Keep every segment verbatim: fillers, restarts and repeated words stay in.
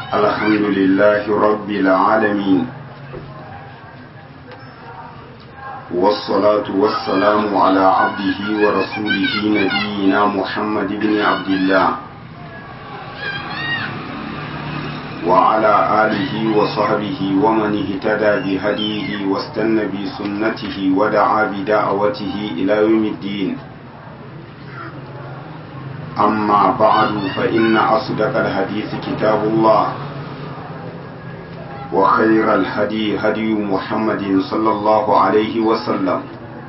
الحمد لله رب العالمين والصلاة والسلام على عبده ورسوله نبينا محمد بن عبد الله وعلى آله وصحبه ومن اهتدى بهديه واستنى بسنته ودعا بدعوته إلى يوم الدين. أما بعد فإن أصدق الحديث كتاب الله وخير الهدي هدي محمد صلى الله عليه وسلم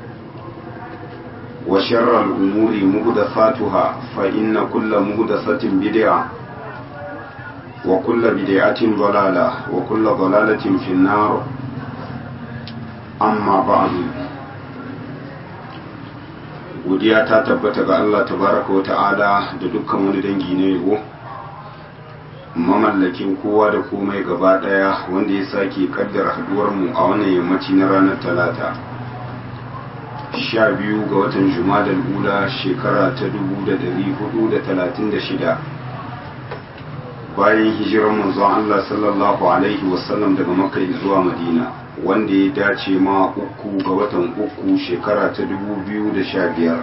وشر الأمور محدثاتها فإن كل محدثة بدعة وكل بدعة ضلالة وكل ضلالة في النار. أما بعد godiya ta tabbata ga Allah tabaraka wa ta'ala da dukkan wani dangi na yabo, mamallakin kowa da komai gaba daya, wanda ya sake kaddara haduwar mu a wannan yammaci na ranar talata sha biyu ga watan Jumadal Ula shekara ta dubu da dari hudu da talatin da shida bayan hijirar manzon Allah sallallahu alaihi wasallam daga Makka zuwa Madina, wanda ya dace ma uku ga watan uku shekara ta dubu biyu da sha biyar.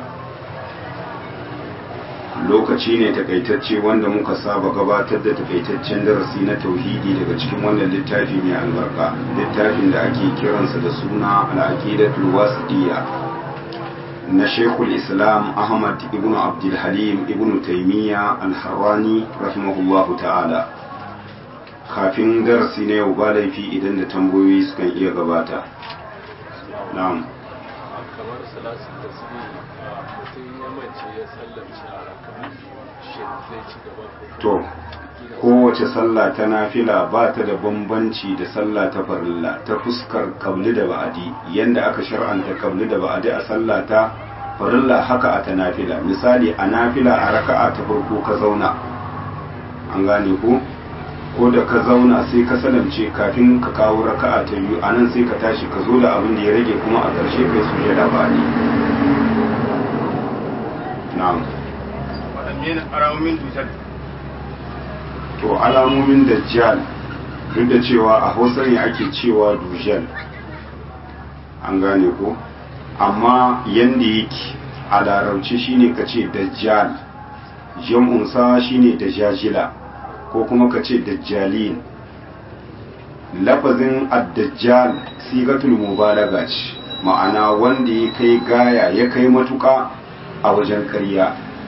Lokaci ne takaitacce wanda muka saba gabatar da takaitaccen darasi na tauhidi daga cikin wannan littafi mai albarka, littafin da ake kiransa da suna al-aqidatul wasitiyya na Sheikhul Islam Ahmad ibn Abdul Halim ibn Taymiyyah al-Harrani rahimahullahu ta'ala. Kafin darasi na yau ba laifi idan da tambayoyi sukan iya gabata. Na'am. Kamar salatu tasbih mutum ya mace ya sallamci a raka'a shi zai ci gaba ko to kowace sallah ta nafila ba ta da bambanci da sallah ta farilla ta fuskar kabli da ba'adi. Yanda aka shar'anta kabli da ba'adi a sallah ta farilla haka a ta nafila. Misali a nafila a raka'a ta farko ka zauna, an gane ko ko da ka zauna sai ka salamce kafin ka kawo raka'a ta biyu, anan sai ka tashi ka zo da abin da ya rage kuma a ƙarshe kai sujada ba'adi. na'am. waɗanne alamomin dujal? To alamomin dajjal, duk da cewa a Hausa ne ake cewa dujal, an gane ko, amma yanda yake a larabci shine kace dajjal, jam'unsa shine dajajila ko kuma kace dajjalin. Lafazin ad-dajjal sigatul mubalaga ce, ma'ana wanda ya kai gaya ya kai matuka a wajen ƙarya,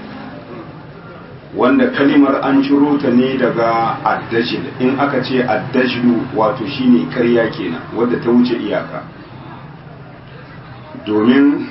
wanda kalimar an ciro ta ne daga addajil. In aka ce addajilu wato shine ƙarya kenan wadda ta wuce iyaka, domin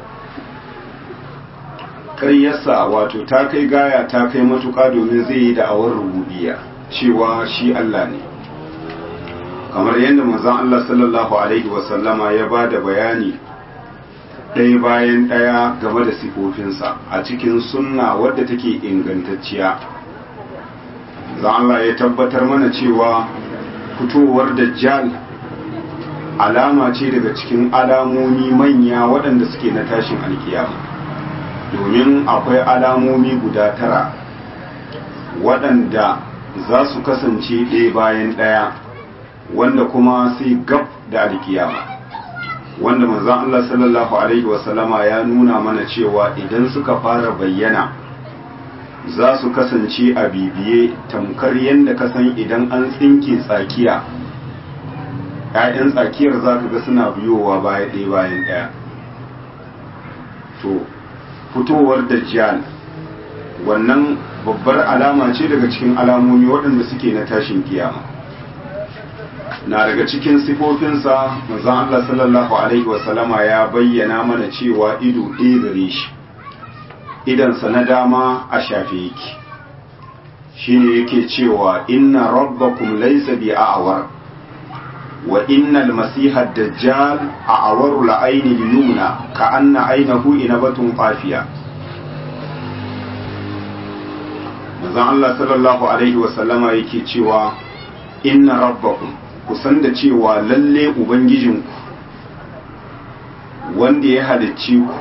ƙaryarsa wato ta kai gaya ta kai matuƙa, domin zai yi da'awar rububiyya cewa shi Allah ne, kamar yadda manzon Allah sallallahu alaihi wasallama ya ba da bayani ɗaya bayan ɗaya game da sifofinsa a cikin sunna wadda take ingantacciya. Zan Allah ya tabbatar mana cewa fitowar dajjal alama ce daga cikin alamomi manya waɗanda suke na tashin alkiyama, domin akwai alamomi guda tara waɗanda za su kasance ɗaya bayan ɗaya, wanda kuma sai gab da alkiyama, wanda manzon Allah sallallahu alaihi wasallama ya nuna mana cewa idan suka fara bayyana za su kasance a bibiye tamkar yadda ka san idan an tsinke tsakiya, ‘ya'yan tsakiyar za ka ga suna biyowa baya ɗaya bayan ɗaya. To fitowar dajjal wannan babbar alama ce daga cikin alamomi waɗanda suke na tashin kiyama. Na daga cikin sifofinsa manzon Allah sallallahu alaihi wasallama ya bayyana mana cewa ido ɗaya gare shi, idansa na dama a shafe yake, shine yake cewa inna rabbakum laysa bi a'war wa innal masiha ad-dajjal a'waru al-ayni al-yumna ka'anna aynahu inabatun qafiya. manzon Allah sallallahu alaihi wasallama yake cewa inna rabbakum, kusan da cewa lalle ubangijinku wanda ya halicci ku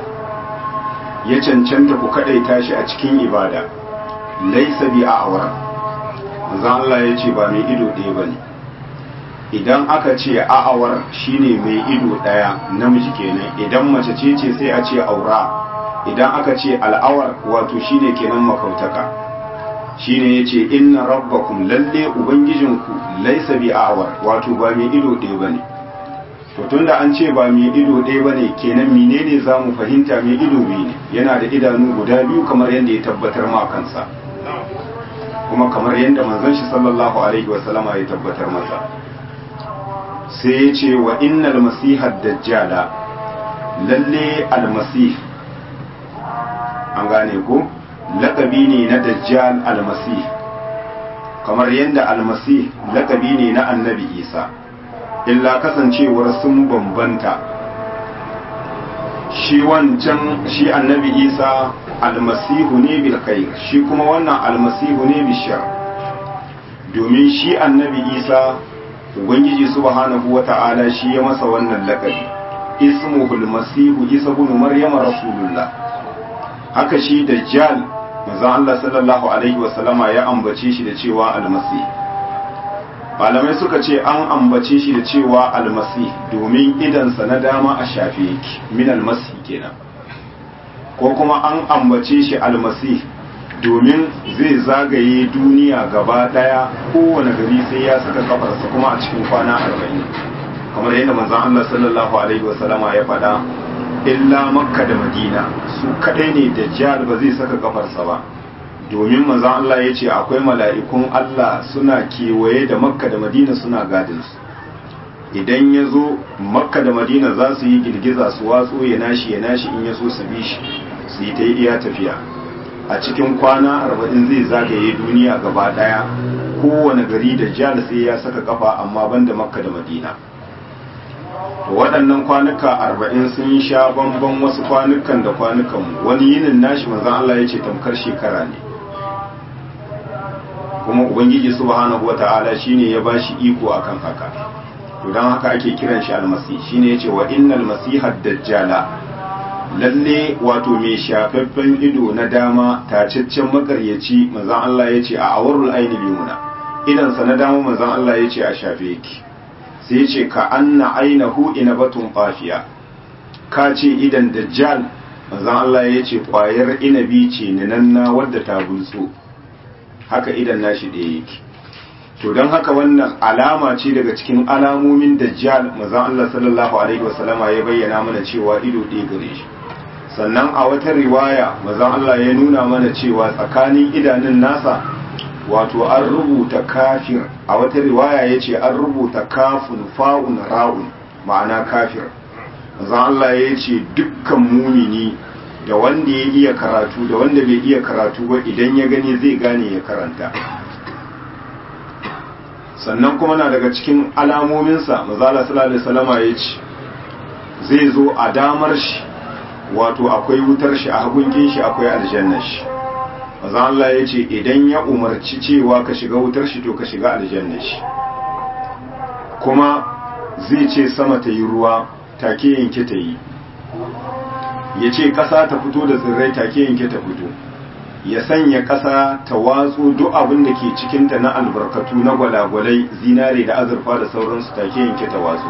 ya cancanta ku kadaita shi a cikin ibada, laisa bi a'war, manzon Allah ya ce ba mai ido ɗaya bane. Idan aka ce a'awar shine mai ido ɗaya namiji kenan, idan mace ce ce sai a ce aura, idan aka ce al'awar wato shine kenan makautaka. Shine yace inna rabbakum lalle ubangijinku laysa bi a'awar, wato ba mai ido ɗaya bane. To tunda an ce ba mai ido ɗaya bane kenan menene zamu fahimta mai ido biyu ne, yana da idanu guda biyu kamar yadda ya tabbatar ma kansa, kuma kamar yadda manzon shi sallallahu alaihi wasallama ya tabbatar masa. Sai ya ce wa innal masihad dajjala lalle almasih, an gane ko lakabi ne na dajjal almasih, kamar yadda almasih lakabi ne na annabi Isa, illa kasancewar sun bambanta. Shi wancan shi annabi Isa almasihu ne bil khair, shi kuma wannan almasihu ne bil shar. Domin shi annabi Isa ubangiji subhanahu wata'ala shi ya masa wannan lakabi, ismuhul masihu isa ibn maryama rasulullah. Haka shi dajjal manzo Allah sallallahu alaihi wasallama ya ambace shi da cewa almasih. Malamai suka ce an ambace shi da cewa almasih domin idansa na dama a shafe yake, min almasih kenan, ko kuma an ambace shi almasih domin zai zagaye duniya gaba daya, kowane gari sai ya saka kafarsa kuma a cikin kwana arba'in, kamar yadda manzon Allah sallallahu alaihi wasallama ya faɗa, illa makka da madina su kadai ne dajjal ba zai saka kafarsa ba, domin manzon Allah ya ce akwai mala'ikun Allah suna kewaye da makka da madina suna gadinsu. Idan ya zo makka da madina za su yi girgiza su watso ya nashi ya nashi, in ya so su bi shi su yi ta iya tafiya. A cikin kwana arba'in zai zagaye duniya gaba daya, kowane gari da jihar sai ya saka kafa, amma banda makka da madina. To waɗannan kwanuka arba'in sun sha bamban wasu kwanukan da kwanukan, wani yinin nashi manzon Allah ya ce tamkar shekara ne, kuma ubangiji subhanahu wata'ala shine ya bashi iko akan haka. To dan haka ake kiran shi almasih, shine yace wa innal masihad dajjala lalle wato mai shafaffen ido na dama tacaccen makaryaci, manzon Allah ya ce a awarul aini bimuna, idansa na dama manzon Allah ya ce a shafe yake. Sai ya ce ka anna ainahu inabatun qafiya, ka ce idan dajjal manzon Allah ya ce kwayar inabi ce ninanna wadda ta bulso, haka idan nashi ɗaya yake. To don haka wannan alama ce daga cikin alamomin dajjal, manzon Allah sallallahu alaihi wasallama ya bayyana mana cewa ido ɗaya gare shi. Sannan a wata riwaya manzon Allah ya nuna mana cewa tsakanin idanun nasa wato an rubuta kafir, a wata riwaya ya ce an rubuta kafun fa'un ra'un, ma'ana kafir. Manzon Allah ya ce dukkan mumini da wanda ya iya karatu da wanda bai iya karatu ba, idan ya gani zai gane ya karanta. Sannan kuma na daga cikin alamominsa manzon Allah sallallahu alaihi wasallama ya ce zai zo a damar shi wato akwai wutar shi, a hagun shi akwai aljannar shi. Manzon Allah ya ce idan ya umarci cewa ka shiga wutar shi to ka shiga aljannar shi, kuma zai ce sama ta yi ruwa take yanke ta yi, ya ce ƙasa ta fito da tsirrai take yanke ta fito, ya sanya ƙasa ta watsu duk abin da ke cikinta na albarkatu na gwalagwalai, zinare da azurfa da sauransu take yanke ta watsu,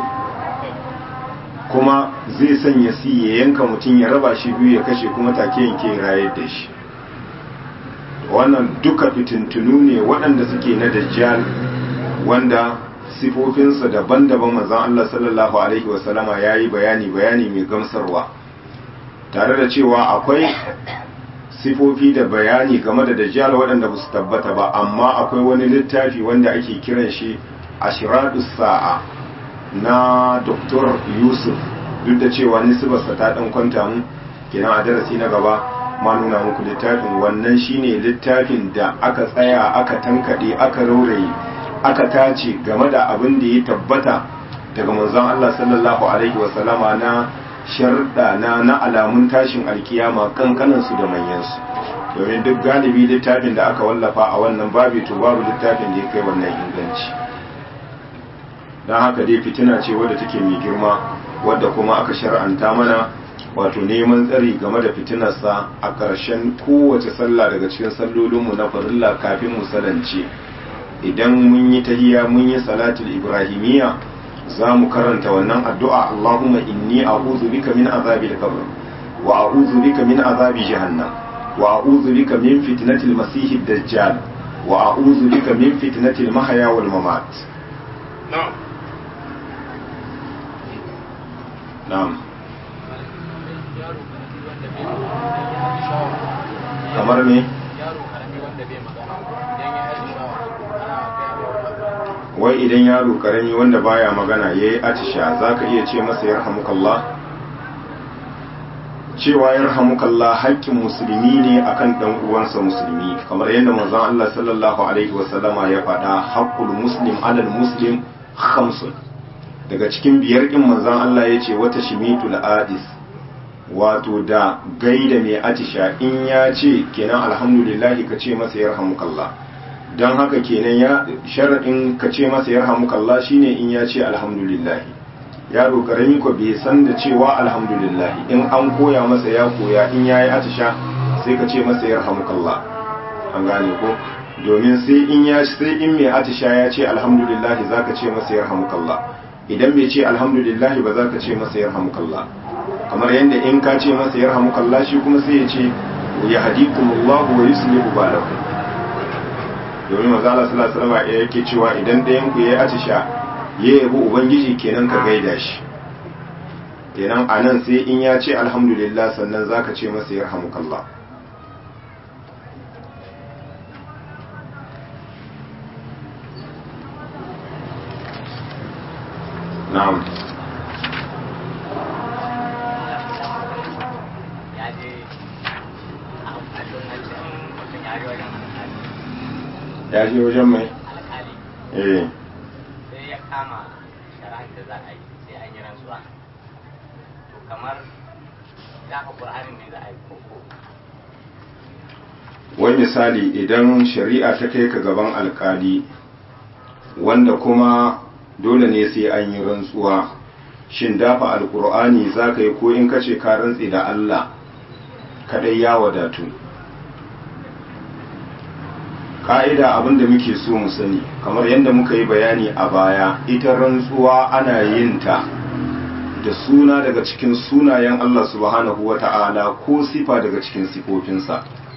kuma zai sanya si ya yanka mutum ya raba shi biyu ya kashe, kuma take yanke ya rayar da shi. Wannan duka fitintunu ne waɗanda suke na dajjal, wanda sifofinsa daban-daban manzon Allah sallallahu alaihi wasallama ya yi bayani bayani mai gamsarwa, tare da cewa akwai sifofi da bayani game da dajjal waɗanda ba su tabbata ba, amma akwai wani littafi wanda ake kiran shi ashradus sa'a na Doktor Yusuf, duk da cewa nisbarsa ta ɗan kwanta mu, kenan a darasi na gaba ma nuna muku littafin. Wannan shine littafin da aka tsaya aka tankade aka rauraye aka tace game da abin da ya tabbata daga manzon Allah sallallahu alaihi wasallama na sharda na na alamun tashin alkiyama, kankanan su da manyan su, domin duk galibi littafin da aka wallafa a wannan babi to babu littafin da ya kai wannan inganci. don haka dai fitina ce wadda take mai girma, wadda kuma aka shar'anta mana wato neman tsari game da fitinarsa a ƙarshen kowace sallah daga cikin sallolinmu na farilla kafin mu salance. idan mun yi tahiyya mun yi salatul ibrahimiyya za mu karanta wannan addu'a Allahumma inni a'udhu bika min azabil qabr wa a'udhu bika min azabi jahannam wa a'udhu bika min fitnatil masiihid dajjal wa a'udhu bika min fitnatil mahya wal mamat. na'am na'am kamar me wai idan yaro karami wanda baya magana yayi atisha zaka iya ce masa yarhamukallah? cewa yarhamukallah haƙƙin musulmi ne akan dan uwansa musulmi, kamar yadda manzon Allah sallallahu alaihi wasallama ya faɗa, haqqul muslim alal muslim khamsun. Daga cikin biyar din manzon Allah yace wata shimitul adis, wato da gaida mai atisha in ya ce kenan alhamdulillah ka ce masa yarhamukallah. don haka kenan ya sharaɗin ka ce masa yarhamukallah shine in ya ce alhamdulillah. Yaro karami ko bai san da cewa alhamdulillah, in an koya masa ya koya, in yayi atisha sai ka ce masa yarhamukallah. An gane ko? Domin sai in ya sai in mai atisha ya ce alhamdulillah zaka ce masa yarhamukallah. Idan bai ce alhamdulillah ba zaka ce masa yarhamukallah. Kamar yadda in ka ce masa yarhamukallah shi kuma sai ya ce yahdikumullahu wa yuslihu balakum. Domin manzo Allah sallallahu alaihi wasallam yake cewa idan ɗayan ku yayi atisha ya yabo ubangiji kenan ka gaida shi, kenan anan sai in ya ce alhamdulillah sannan zaka ce masa yarhamukallah. na'am ya je wajen mai alƙali eh sai ya kama shari'ar da za a yi sai an yi rantsuwa, to kamar za ka ƙur'anin ne za a yi koko. wani misali idan shari'a ta kai ka gaban alƙali wanda kuma dole ne sai an yi rantsuwa, shin dafa alƙur'ani za ka yi ko in ka ce ka rantse da Allah kaɗai ya wadatu? ka'ida abinda muke so mu sani, kamar yadda muka yi bayani a baya, ita rantsuwa ana yin ta da suna daga cikin sunayen Allah subhanahu wata'ala ko sifa daga cikin sifofinsa.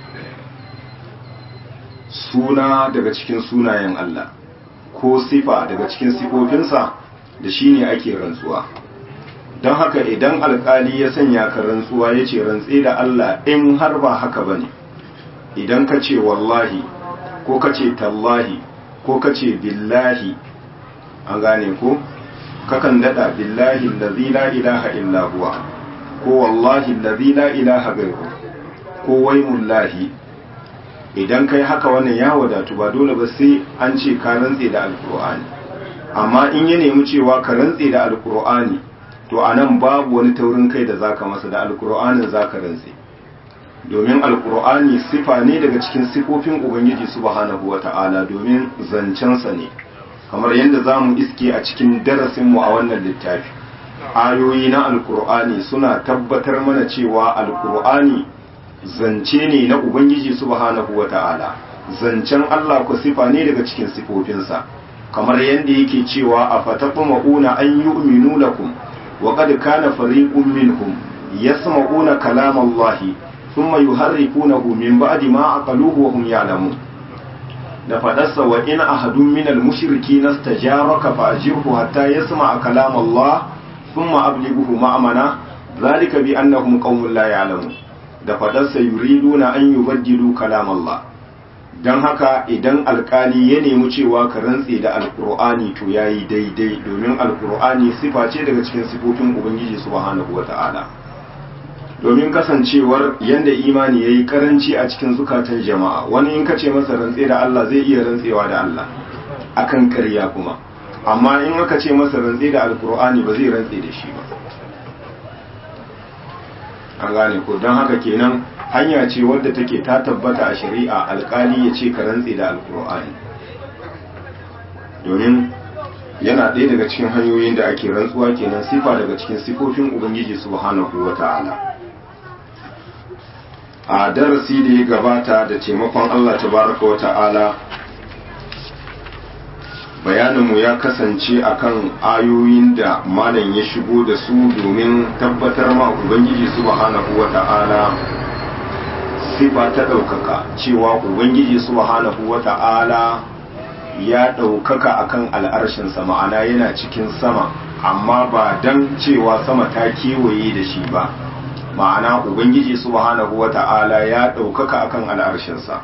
Suna daga cikin sunayen Allah ko sifa daga cikin sifofinsa da shi ne ake rantsuwa. Don haka idan alkali ya sanya ka rantsuwa ya ce rantse da Allah, in har ba haka ba ne, idan ka ce wallahi ko kace tallahi ko kace billahi, an gane ko kakan dada billahi allazi la ilaha illa huwa ko wallahi allazi la ilaha ghairu ko waimullahi, idan kai haka wannan ya wadatu, ba dole ba sai an ce ka rantse da alqur'ani. Amma in ya nemi cewa ka rantse da alqur'ani, to anan babu wani taurin kai da zaka masa, da alqur'anin zaka rantse, domin alkur'ani sifa ne daga cikin sifofin ubangiji subhanahu wata'ala, domin zancensa ne, kamar yadda za mu iske a cikin darasinmu a wannan littafi. Ayoyi na alkur'ani suna tabbatar mana cewa alkur'ani zance ne na ubangiji subhanahu wata'ala, zancen Allah ku sifa ne daga cikin sifofinsa, kamar yadda yake cewa a fatatma'una an yu'minu lakum wa qad kana fariqun minhum yasma'una kalamallahi thumma yuharrifunahu min ba'di ma aqaluhu wa hum ya'lamun. da fadarsa wa in ahadun minal mushrikeena istajaraka fa ajirhu hatta yasma'a kalam Allah thumma ablighuhu ma'amana zalika bi annahum qaumun la ya'lamun. da fadarsa yuriduna an yubaddilu kalam Allah. dan haka idan alkali ya nemi cewa ka rantse da alqur'ani to yayi daidai, domin alqur'ani sifa ce daga cikin sifofin ubangiji subhanahu wata'ala. domin kasancewar yanda imani yayi karanci a cikin zukatan jama'a, wani in kace masa rantse da Allah zai iya rantsewa da Allah akan ƙarya kuma, amma in aka ce masa rantse da alkur'ani ba zai rantse da shi ba. an gane ko? don haka kenan hanya ce wadda take ta tabbata a shari'a, alkali ya ce ka rantse da alkur'ani, domin yana ɗaya daga cikin hanyoyin da ake rantsuwa, kenan sifa daga cikin sifofin ubangiji subhanahu wata'ala. a darasi da ya gabata da taimakon Allah tabaraka wa ta'ala bayaninmu ya kasance akan ayoyin da malam ya shigo da su domin tabbatar ma ubangiji subhanahu wata'ala sifa ta ɗaukaka, cewa ubangiji subhanahu wata'ala ya ɗaukaka akan al'arshinsa, ma'ana yana cikin sama, amma ba dan cewa sama ta kewaye da shi ba, ma'ana ubangiji subhanahu wata'ala ya ɗaukaka akan al'arshinsa.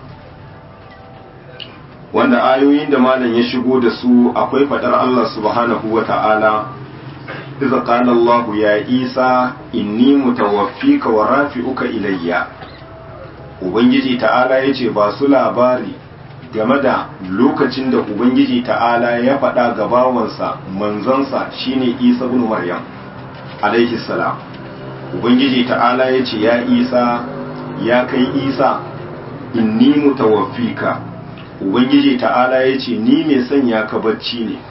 Wanda ayoyin da malam ya shigo da su akwai faɗar Allah subhanahu wata'ala, iza qala Allah ya Isa inni mutawaffika wa rafi'uka ilayya. Ubangiji ta'ala yace ba su labari game da lokacin da Ubangiji ta'ala ya faɗa ga bawansa manzansa shine Isa ibn Maryam alaihi salam. Ubangiji ta'ala yace ya Isa, ya kai Isa, inni mutawaffika. Ubangiji ta'ala yace ni mai sanya ka bacci ne,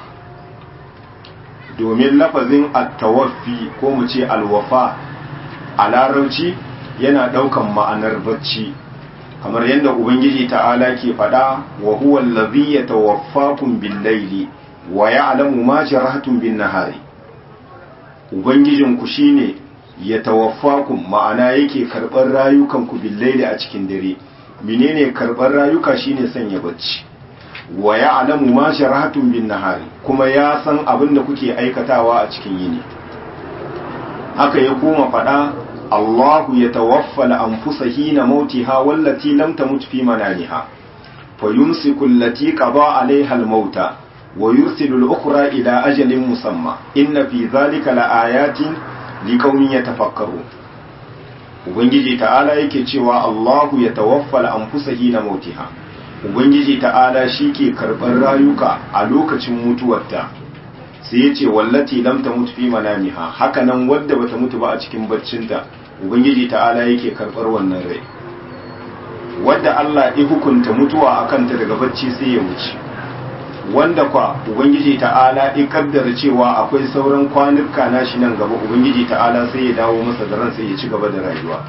domin lafazin at-tawaffi ko mu ce alwafa a larabci yana daukan ma'anar bacci, kamar yadda ubangiji ta'ala ke fada wa huwa allazi yatawaffakum bil-laili wa ya'lamu ma jarahtum bin-nahari. Ubangijin ku shine yatawaffakum, ma'ana yake karbar rayukan ku bil-laili a cikin dare. Menene karbar rayuka? Shine sanya bacci. Wa ya'lamu ma jarahtum bin-nahari, kuma ya san abin da kuke aikatawa a cikin yini. Haka ya koma fada Allahu yatawaffa al-anfusa hina mautiha wallati lam tamut fi manamiha fayumsiku allati qada 'alayha al-mauta wa yursilu al-ukhra ila ajalin musamma inna fi dhalika laayatin liqaumin yatafakkarun. Ubangiji ta'ala yake cewa Allahu yatawaffa al-anfusa hina mautiha, Ubangiji ta'ala shike karbar rayuka a lokacin mutuwarta, sai yace wallati lam tamut fi manamiha, haka nan wanda bata mutu ba a cikin baccinta Ubangiji ta'ala yake karbar wannan rai. Wanda Allah ya hukunta mutuwa akan ta daga bacci sai ya wuce, wanda kwa Ubangiji ta'ala ya kaddara cewa akwai sauran kwanuka nashi nan gaba, Ubangiji ta'ala sai ya dawo masa da ran sai ya ci gaba da rayuwa.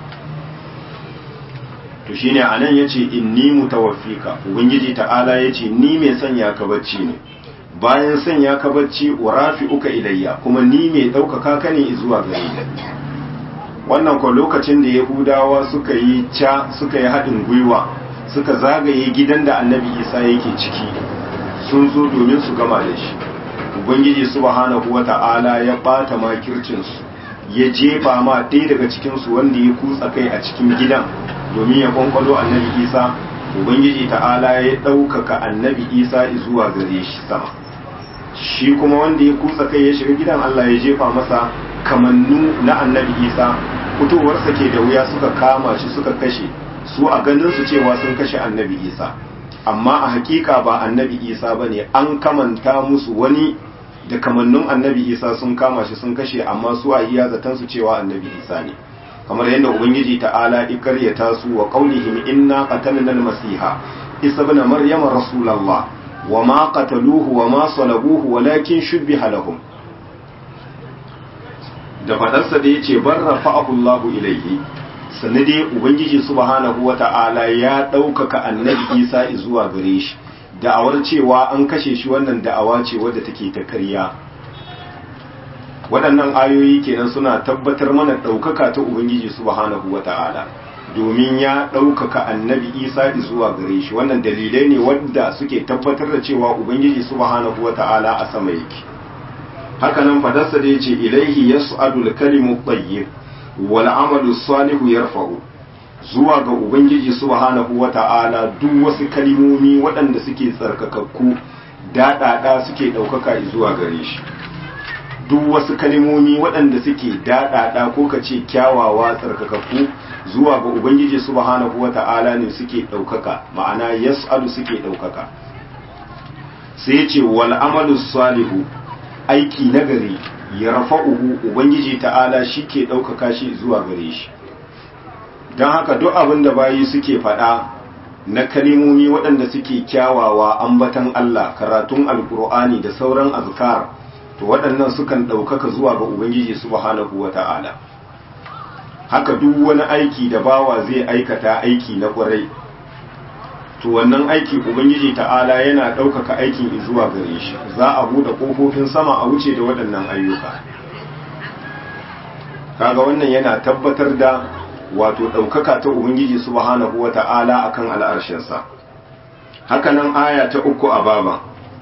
To shine anan yace inni mutawaffika, Ubangiji ta'ala yace ni mai sanya ka bacci ne, bayan sanya ka bacci urafi'uka ilayya, kuma ni mai daukaka ka ne zuwa gare ni. Wannan ko lokacin da Yahudawa suka yi ca suka yi haɗin gwiwa suka zagaye gidan da Annabi Isa yake ciki, sun zo domin su gama da shi. Ubangiji subhanahu wata'ala ya bata makircinsu, ya jefa ma ɗaya daga cikinsu wanda ya kutsa kai a cikin gidan domin ya kwankwalo Annabi Isa. Ubangiji ta'ala ya ɗaukaka Annabi Isa zuwa gare shi sama, shi kuma wanda ya kutsa kai ya shiga gidan, Allah ya jefa masa kamannu na Annabi Isa. Fitowarsa ke da wuya, suka kama shi suka kashe, su a ganin su cewa sun kashe Annabi Isa, amma a hakika ba Annabi Isa bane, an kamanta musu wani da kamannun Annabi Isa, sun kama shi sun kashe, amma su a iya zaton su cewa Annabi Isa ne. Kamar yadda Ubangiji ta'ala ya karyata su wa qaulihim inna qatalna al-masiha Isa ibn Maryam rasulullah wa ma qataluhu wa ma salabuhu walakin shubbiha lahum. Da fadarsa da yace barrafa'ahu Allahu ilayhi, sanade Ubangiji subhanahu wata'ala ya ɗaukaka Annabi Isa zuwa gare shi, da'awar cewa an kashe shi wannan da'awa ce wadda take ta karya. Waɗannan ayoyi kenan suna tabbatar mana ɗaukaka ta Ubangiji subhanahu wata'ala, domin ya ɗaukaka Annabi Isa zuwa gare shi. Wannan dalilai ne wadda suke tabbatar da cewa Ubangiji subhanahu wata'ala a sama yake. Haka nan fadarsa da yace ilaihi yas'adul kalimu tayyib wal amalu salihu yarfa'u, zuwa ga Ubangiji subhanahu wata'ala duk wasu kalimomi waɗanda suke tsarkakakku daɗaɗa suke ɗaukaka zuwa gare shi. Duk wasu kalimomi waɗanda suke daɗaɗa ko kace kyawawa tsarkakakku zuwa ga Ubangiji subhanahu wata'ala ne suke ɗaukaka, ma'ana yas'alu suke ɗaukaka. Sai yace wal amalu salihu, aiki nagari ya rafa'uhu, Ubangiji ta'ala shi ke ɗaukaka shi zuwa gare shi. Don haka duk abin da bayi suke faɗa na kalimomi waɗanda suke kyawawa, ambatan Allah, karatun alkur'ani da sauran azkar, to waɗannan sukan ɗaukaka zuwa ga Ubangiji subhanahu wa ta'ala. Haka duk wani aiki da bawa zai aikata aiki na ƙwarai, to wannan aiki ubangiji ta'ala yana ɗaukaka aikin zuwa gare shi, za a buɗe ƙofofin sama a wuce da waɗannan ayyuka. kaga wannan yana tabbatar da wato ɗaukaka ta ubangiji subhanahu wata'ala akan al'arshinsa. hakanan aya ta uku a baban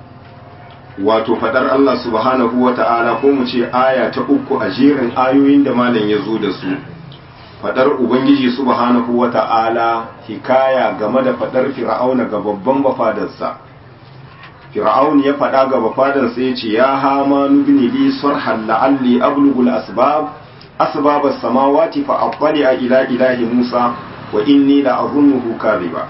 wato fadar Allah subhanahu wata'ala, ko mu ce aya ta uku a jerin ayoyin da malam ya zo da su, fadar ubangiji subhanahu wata'ala hikaya game da fadar fir'auna ga babban bafadarsa. fir'aun ya fada ga bafadarsa ya ce, ya hamanu bini li sarhan la'alli ablughul asbab asbab as-samawati fa aqbali ila ilahi musa wa inni la azunnuhu kadhiba.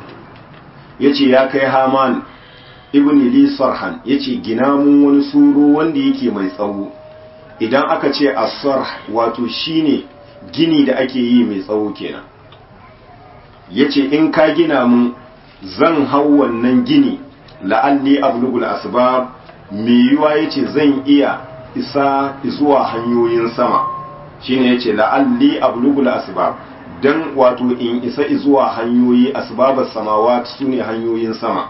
yace ya kai haman ibn li sarhan, yace gina mun wani suro wanda yake mai tsawo. idan aka ce as-sarh wato shine gini da ake yi mai tsawo kenan. yace in ka gina mun zan hau wannan gini la'alli ablughul asbab, me yiwa yace zan iya isa zuwa hanyoyin sama. shine yace la'alli ablughul asbab, dan wato in isa zuwa hanyoyi, asbabas samawat sune hanyoyin sama,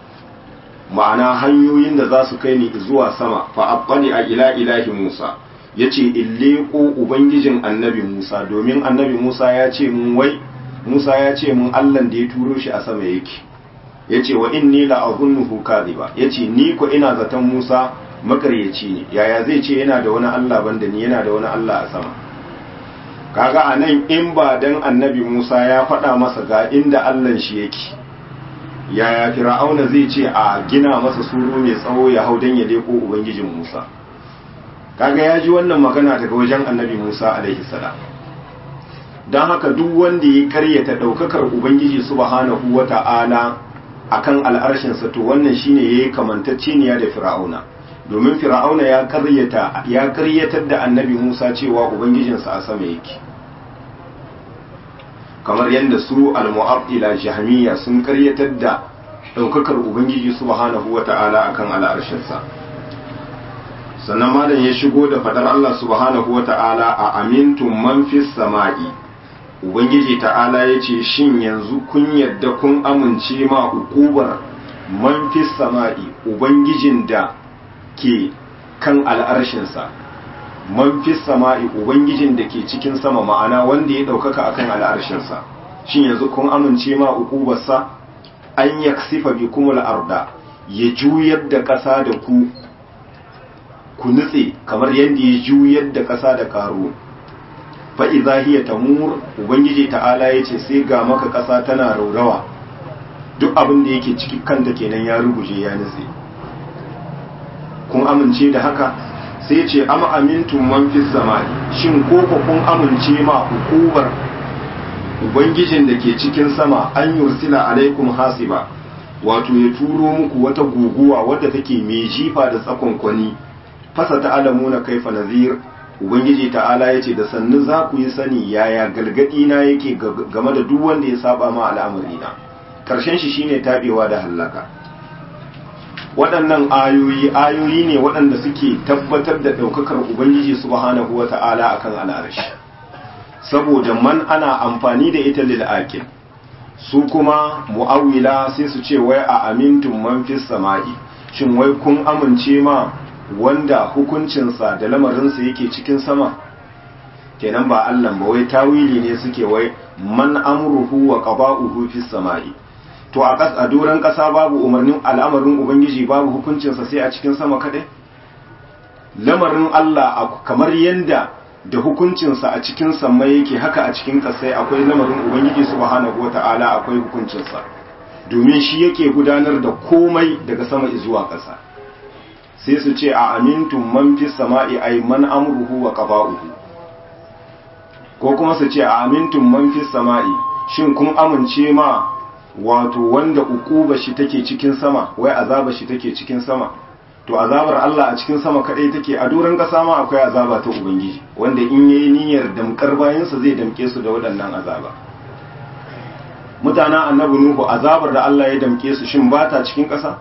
ma'ana hanyoyin da za su kai ni zuwa sama. fa aqali a ila ilahi Musa, yace illeko ubangijin annabi Musa, domin annabi Musa ya ce mun wai Musa ya ce mun Allah da ya turo shi a sama yake. yace wa inni la azunnuhu kadhiba, yace ni ko ina zaton Musa makaryaci ne, yaya zai ce yana da wani Allah banda ni, yana da wani Allah a sama. kaga anan in ba dan annabi Musa ya faɗa masa ga inda Allah shi yake, yaya fir'auna zai ce a gina masa suru mai tsawo ya hau dan ya leko ubangijin Musa. kaga ya ji wannan magana daga wajen annabi Musa alaihi salam. dan haka duk wanda ya karyata daukakar ubangiji subhanahu wata'ala akan al'arshinsa, to wannan shine yayi kamantacceniya da fir'auna, domin fir'auna ya karyata ya karyatar da annabi Musa cewa ubangijinsa a sama yake, kamar yadda su al-mu'attila jahmiya sun karyatar da daukakar ubangiji subhanahu wata'ala akan al'arshinsa. sannan malam ya shigo da fadar Allah subhanahu wata'ala, a amintum man fis sama'i, ubangiji ta'ala yace shin yanzu kun yadda kun amince ma hukubar man fis sama'i, ubangijin da ke kan al'arshinsa. man fis sama'i, ubangijin da ke cikin sama, ma'ana wanda ya ɗaukaka akan al'arshinsa. shin yanzu kun amince ma uqubarsa, an yaksifa bikumul arda, ya juyar da ƙasa da ku ku nutse kamar yadda ya juyar da ƙasa da ƙaro. fa idza hiya tamur, ubangiji ta'ala yace sai ga maka ƙasa tana raurawa, duk abin da yake ciki kanta kenan ya ruguje ya nutse. kun amince da haka? sai ce am amintum man fis samai, shin ko ko kun amince ma hukubar ubangijin da ke cikin sama, an yursila alaikum hasiba, wato ya turo muku wata guguwa wadda take mai jifa da tsakon kwani. fasa ta'alamuna kaifa nazir, ubangiji ta'ala yace da sannu za ku yi sani yaya galgadi na yake game da duk wanda ya saba ma al'amari na. karshen shi shine tabewa da halaka. waɗannan ayoyi ayoyi ne waɗanda suke tabbatar da ɗaukakar ubangiji subhanahu wata'ala akan al'arshi, saboda man ana amfani da ita lil aqil. su kuma mu'awwila sai su ce wai a amintum man fis sama'i, shin wai kun amince ma wanda hukuncinsa da lamarinsa yake cikin sama? kenan ba Allah ba, wai tawili ne suke, wai man amruhu wa qada'uhu fis sama'i. to a kas a doran kasa babu umarnin al'amarin ubangiji, babu hukuncinsa sai a cikin sama kadai? lamarin Allah kamar yanda da hukuncinsa a cikin sama yake, haka a cikin kasai akwai lamarin ubangiji subhanahu wata'ala, akwai hukuncinsa, domin shi yake gudanar da komai daga sama zuwa kasa. sai su ce a amintum man fis sama'i, ay man amruhu wa qada'uhu. ko kuma su ce a amintum man fis sama'i, shin kun amince ma wato wanda ukuba shi take cikin sama, wai azaba shi take cikin sama? to azabar Allah a cikin sama kadai take? a doron kasa ma akwai azaba ta ubangiji, wanda in yayi niyyar damkar bayansa zai damke su da waɗannan azaba. mutanen annabi nuhu, azabar da Allah ya damke su shin ba ta cikin kasa?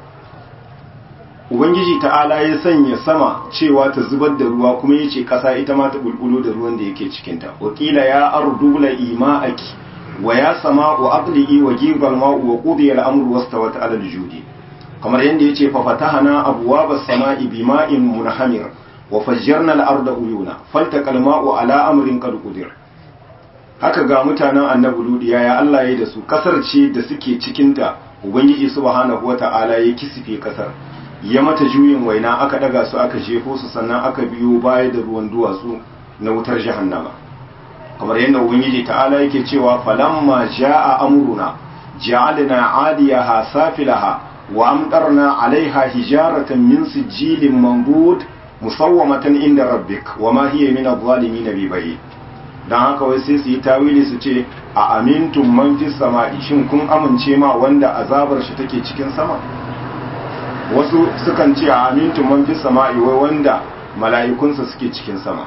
ubangiji ta'ala ya sanya sama cewa ta zubar da ruwa, kuma yace kasa ita ma ta bulbulo da ruwan da yake cikin ta. wakila ya ardu la ima'aki wa ya sama'u aqli'i wa ghibal ma'u wa qudiya al-amru wastawat 'ala al-judi kamar yanda yace fa fatahna abwabas sama'i bima'in munhamir wa fajjarna al-arda uyuna faltaqal ma'u 'ala amrin qad qudir haka ga mutanen annabi ludi yaya Allah yayi da su kasar ce da suke cikin ta ubangiji subhanahu wata'ala ya kisife kasar ya mata juyin waina aka daga su aka jefo su sannan aka biyo baya da ruwan duwatsu na wutar jahannama kamar yadda ubangiji ta'ala yake cewa falamma jaa amruna ja'alna 'aliyaha safilaha wa amtarna 'alayha hijaratan min sijilin mandud musawwamatan inda rabbik wama hiya min adh-dhalimin bibayyin dan haka wai sai su yi tawili su ce a amintum man fis sama'i shin kun amince ma wanda azabar shi take cikin sama wasu sukan ce a amintum man fis sama'i wai wanda mala'ikunsa suke cikin sama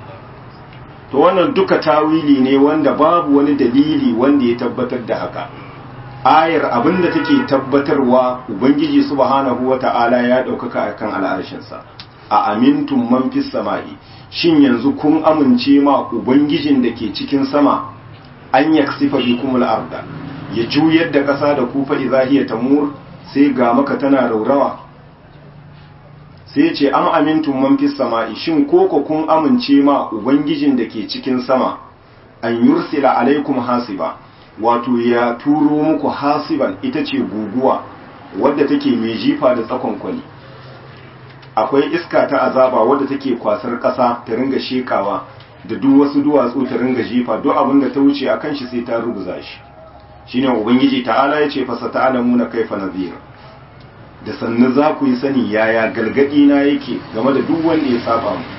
to wannan duka tawili ne wanda babu wani dalili wanda ya tabbatar da haka ayar abinda take tabbatarwa ubangiji subhanahu wata'ala ya daukaka akan al'arshinsa a amintum man fis sama'i shin yanzu kun amince ma ubangijin da ke cikin sama an yaksifa bikumul arda ya juyar da kasa da kufa izahiya tamur sai ga maka tana raurawa sai ce am amintum man fis sama'i shin koko kun amince ma ubangijin da ke cikin sama an yursila alaikum hasiba wato ya turo muku hasiban ita ce guguwa wadda take mai jifa da tsakon kwali akwai iska ta azaba wadda take kwasar ƙasa ta ringa shekawa da duk wasu duwatsu ta ringa jifa duk abin da ta wuce akan shi sai ta ruguza shi shine ubangiji ta'ala yace fa sata'lamuna kaifa nadhir da sannu za ku yi sani yaya galgadi na yake game da duk wanda ya saba mu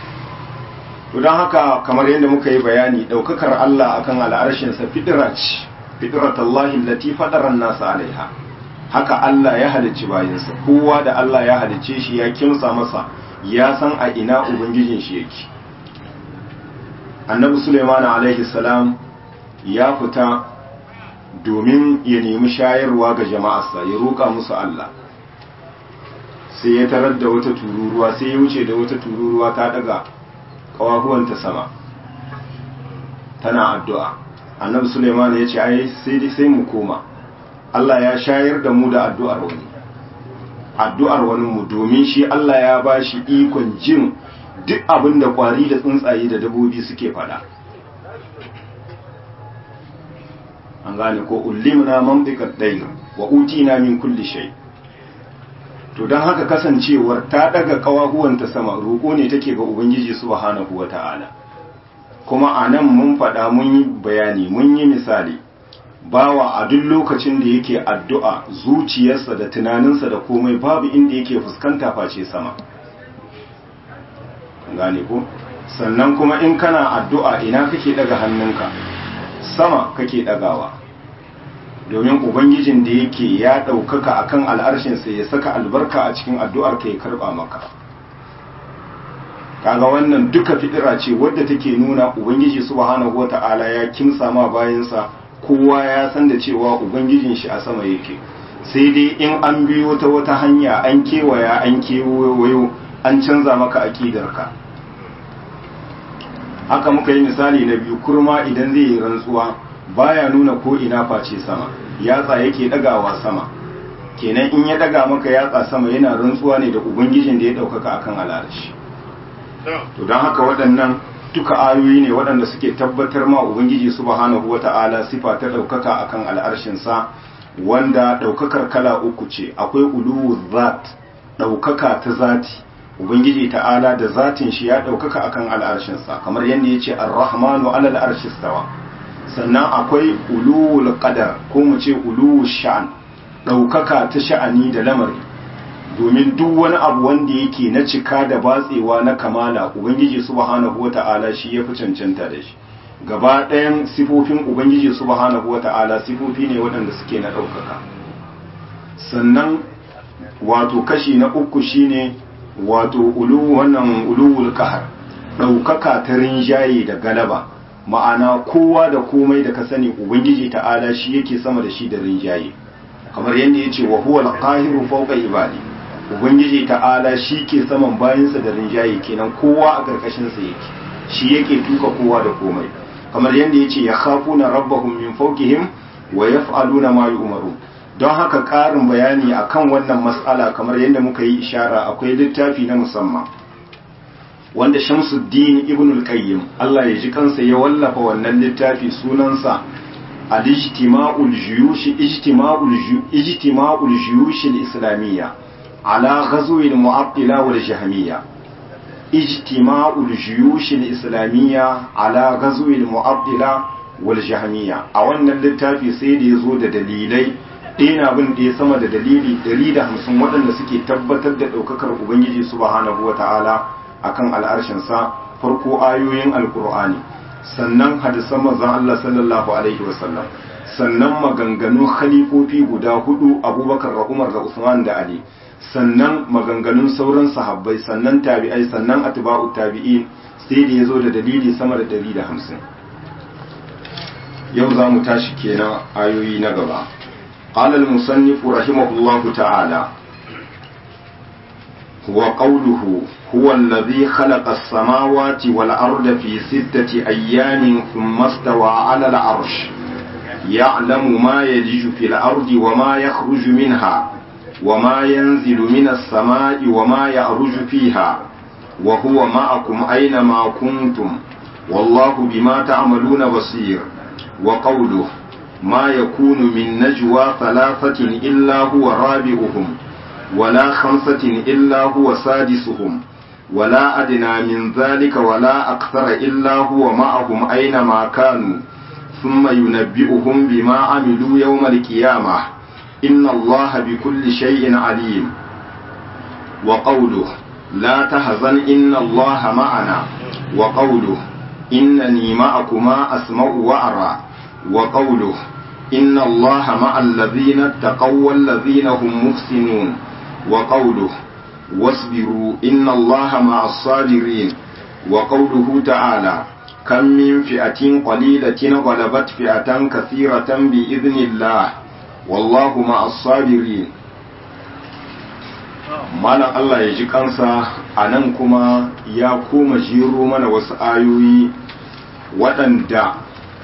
to dan haka kamar yadda muka yi bayani daukakar Allah akan al'arshin sa fidrat fidratullahi allati fadara an-nas 'alayha haka Allah ya halicci bayinsa kowa da Allah ya halicce shi ya kimsa masa ya san a ina ubangijin shi yake annabi Sulaiman alaihi salam ya fita domin ya nemi shayarwa ga jama'arsa ya roƙa musu Allah sai ya tarar da wata tururuwa sai ya wuce da wata tururuwa ta daga kawahuwanta sama tana addu'a annabi Sulaiman ya ce ai sai sai mu koma Allah ya shayar da mu da addu'ar wani addu'ar wani mu domin shi Allah ya ba shi ikon jin duk abin da kwari da tsuntsaye da dabobi suke fada an gane ko ulimna mantiqat dayr wa utina min kulli shay to dan haka kasancewar ta daga kawahuwanta sama roko ne take ga ubangiji subhanahu wataala kuma anan mun fada mun yi bayani mun yi misali bawa a duk lokacin da yake addu'a zuciyarsa da tunaninsa da komai babu inda yake fuskanta face sama gane ko sannan kuma in kana addu'a ina kake daga hannunka sama kake dagawa domin ubangijin da yake ya daukaka akan al'arshinsa ya saka albarka a cikin addu'ar ka ya karba maka kaga wannan duka fidira ce wadda take nuna ubangiji subhanahu wata'ala ya kimsa ma bayansa kowa ya san da cewa ubangijin shi a sama yake sai dai in an biyo ta wata hanya an kewaya an kewayo an canza maka aqidarka haka muka yi misali na biyu kurma idan zai yi rantsuwa baya nuna ko ina face sama yatsa yake dagawa sama kenan in ya daga maka yatsa sama yana rantsuwa ne da ubangijin da ya daukaka akan al'arshi to don haka waɗannan duka ayoyi ne waɗanda suke tabbatar ma ubangiji subhanahu wata'ala sifa ta daukaka akan al'arshinsa wanda daukakar kala uku ce akwai uluwu zat daukaka ta zati ubangiji ta'ala da zatin shi ya daukaka akan al'arshinsa kamar yadda yace ar-rahmanu 'ala al-arshi istawa sannan akwai uluwul qadar ko mu ce uluwu sha'an daukaka ta sha'ani da lamari domin duk wani abu wanda yake na cika da batsewa na kamala ubangiji subhanahu wata'ala shi ya fi cancanta da shi gaba ɗayan sifofin ubangiji subhanahu wata'ala sifofi ne waɗanda suke na ɗaukaka sannan wato kashi na uku shine wato ulu wannan uluwul kahar ɗaukaka ta rinjaye da galaba ma'ana kowa da komai da ka sani ubangiji ta'ala shi yake sama da shi da rinjaye kamar yadda ya ce wa huwa al-qahiru fawqa ibadi ubangiji ta'ala shi ke saman bayansa da rinjaye kenan kowa a karkashin sa yake shi yake tuka kowa da komai kamar yadda yace yakhafuna rabbahum min fawqihim wa yaf'aluna ma yu'marun. don haka ƙarin bayani akan wannan mas'ala kamar yadda muka yi ishara akwai littafi na musamman wanda Shamsuddin Ibn al-Qayyim Allah ya ji kansa ya wallafa wannan littafi sunansa al-ijtima'ul juyush ijtima'ul ijtima'ul juyush al-islamiyya ala ghazwi al-mu'attila wal jahmiyya ijtima'ul juyush al-islamiyya ala ghazwi al-mu'attila wal jahmiyya. a wannan littafi sai da yazo da dalilai ɗina bin da ya sama da dalili ɗari da hamsin waɗanda suke tabbatar da ɗaukakar Ubangiji subhanahu wa ta'ala a kan al'arshinsa, farko ayoyin alkur'ani, sannan hadisan manzon Allah sallallahu alaihi wasallam, sannan maganganun khalifofi guda hudu Abubakar da Umar da Usman da Ali, sannan maganganun sauran sahabbai, sannan tabi'ai, sannan atba'u tabi'in, sai da ya zo da dalili sama da ɗari da hamsin. Yau za mu tashi kenan ayoyi na gaba. قال المصنف رحمه الله تعالى هو قوله هو الذي خلق السماوات والأرض في ستة أيام ثم استوى على العرش يعلم ما يلج في الأرض وما يخرج منها وما ينزل من السماء وما يعرج فيها وهو معكم أينما كنتم والله بما تعملون بصير. وقوله ما يكون من نجوى ثلاثة إلا هو رابعهم ولا خمسة إلا هو سادسهم ولا أدنى من ذلك ولا أكثر إلا هو معهم أينما كانوا ثم ينبئهم بما عملوا يوم القيامة إن الله بكل شيء عليم. وقوله لا تحزن إن الله معنا وقوله إنني معكما أسمع وأرى وقوله إن الله مع الذين اتقوا والذين هم محسنون وقوله واصبروا إن الله مع الصابرين وقوله تعالى كم من فئة قليلة غلبت فئة كثيرة بإذن الله والله مع الصابرين. malam Allah ya ji kansa a nan kuma ya koma jiro mana wasu ayoyi waɗanda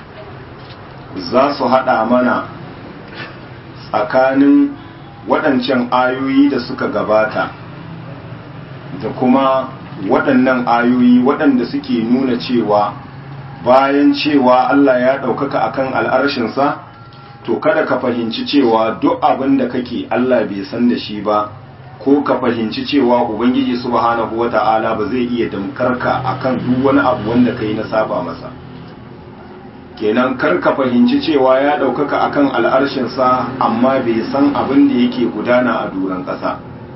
za su haɗa mana tsakanin waɗancan ayoyi da suka gabata da kuma waɗannan ayoyi waɗanda suke nuna cewa bayan cewa Allah ya ɗaukaka akan al'arshinsa to kada ka fahimci cewa duk abin da kake Allah bai san da shi ba ko ka fahimci cewa Ubangiji subhanahu wata'ala ba zai iya damkarka akan duk wani abu wanda kai na saba masa. kenan kar ka fahimci cewa ya ɗaukaka akan al'arshinsa amma bai san abin da yake gudana a duran ƙasa.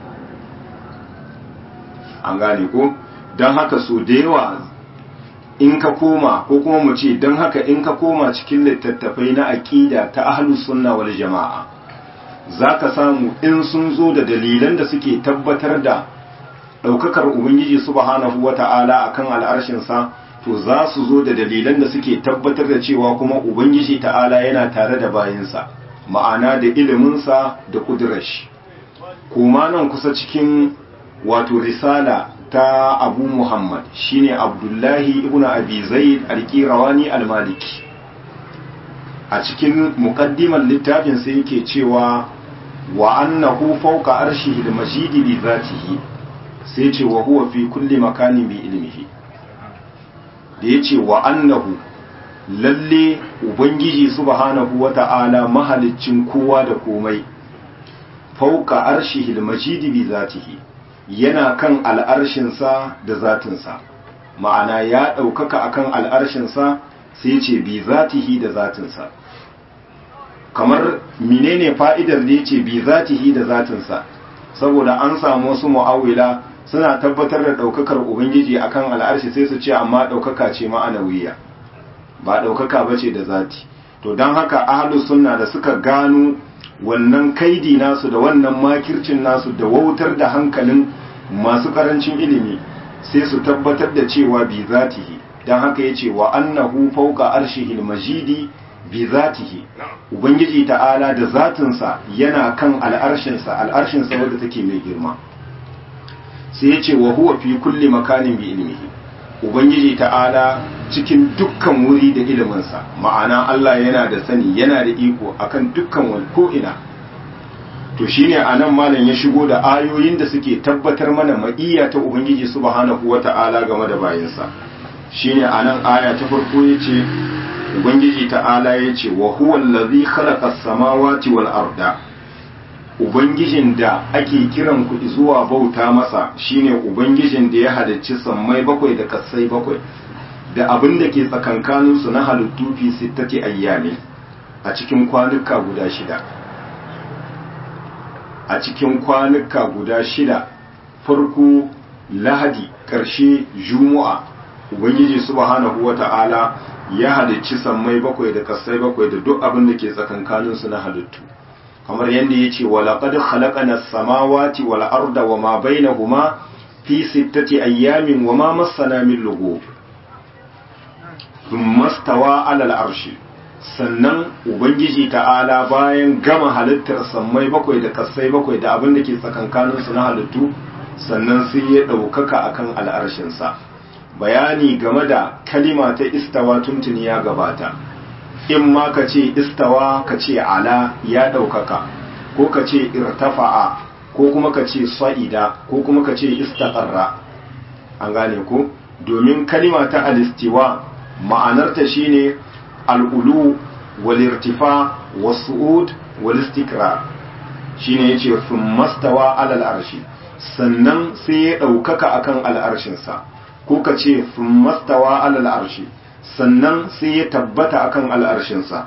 An gane ko? Don haka so da yawa in ka koma ko kuma mu ce don haka in ka koma cikin littattafai na aƙida ta ahlus sunna wal jama'a za ka samu in sun zo da dalilan da suke tabbatar da ɗaukakar Ubangiji subhanahu wata'ala akan al'arshinsa to za su zo da dalilan da suke tabbatar da cewa kuma Ubangiji ta'ala yana tare da bayinsa ma'ana da iliminsa da kudurashi. Kuma nan kusa cikin wato risala ta Abu Muhammad shine Abdullahi ibn Abi Zaid al-Qirawani al-Maliki a cikin muqaddimar littafin sai yake cewa wa annahu fawqa arshihi al-majid bi dhatihi sai ce wa huwa fi kulli makanin bi ilmihi da ya ce wa annahu lalle Ubangiji subhanahu wa ta'ala mahalicin kowa da komai fauka arshihil majidi bi zatihi yana kan al'arshinsa da zatinsa ma'ana ya ɗaukaka akan al'arshinsa sai ce bi zatihi da zatinsa. Kamar menene fa'idar da ya ce bi zatihi da zatinsa saboda an samu wasu mu'awila suna tabbatar da ɗaukakar Ubangiji akan al'arshi sai su ce amma ɗaukaka ce ma'anawiya ba ɗaukaka ba ce da zati. To don haka ahlus sunna da suka gano wannan kaidi nasu da wannan makircin nasu da wautar da hankalin masu karancin ilimi sai su tabbatar da cewa bi zatihi don haka ya ce wa annahu fauka arshihil majidi bi zatihi Ubangiji ta'ala da zatinsa yana kan al'arshinsa al'arshinsa wadda take mai girma sai ya ce wa huwa fi kulli makanin bi ilmihi ubangiji ta'ala cikin dukkan wuri da iliminsa, ma'ana Allah yana da sani yana da iko akan dukkan wani ko'ina. To shine anan malam ya shigo da ayoyin da suke tabbatar mana ma'iyya ta ubangiji subhanahu wata'ala game da bayinsa. Shine anan aya ta farko yace ubangiji ta'ala yace wa huwa allazi khalaqa as-samawati wal arda, ubangijin da ake kiran ku zuwa bauta masa shine ubangijin da ya halicci sammai bakwai da kasai bakwai da abin da ke tsakankanin su na halittu fi sittati ayyami a cikin kwanuka guda shida a cikin kwanuka guda shida farko lahadi ƙarshe juma'a ubangiji subhanahu wata'ala ya halicci sammai bakwai da kasai bakwai da duk abin da ke tsakankanin su na halittu, kamar yadda ya ce walaƙad khalaqana as-samawati wal arda wama bainahuma fi sittati ayyamin wama massana min lughub thumma stawa 'ala al-arshi. Sannan ubangiji ta'ala bayan gama halittar sammai bakwai da kasai bakwai da abin da ke tsakankanin su na halittu, sannan sai ya ɗaukaka akan al'arshin sa. Bayani game da kalima ta istawa tuntuni ya gabata, in ma ka ce istawa ka ce ala ya ɗaukaka, ko ka ce irtafa'a, ko kuma ka ce sa'ida, ko kuma ka ce istaqarra. An gane ko? Domin kalima ta alistiwa ma'anarta shine al'ulu wal irtifa was su'ud wal istikrar. Shine yace thumma stawa ala al'arshi, sannan sai ya ɗaukaka akan al'arshin sa, ko ka ce thumma stawa ala al'arshi, sannan sai ya tabbata akan al'arshinsa.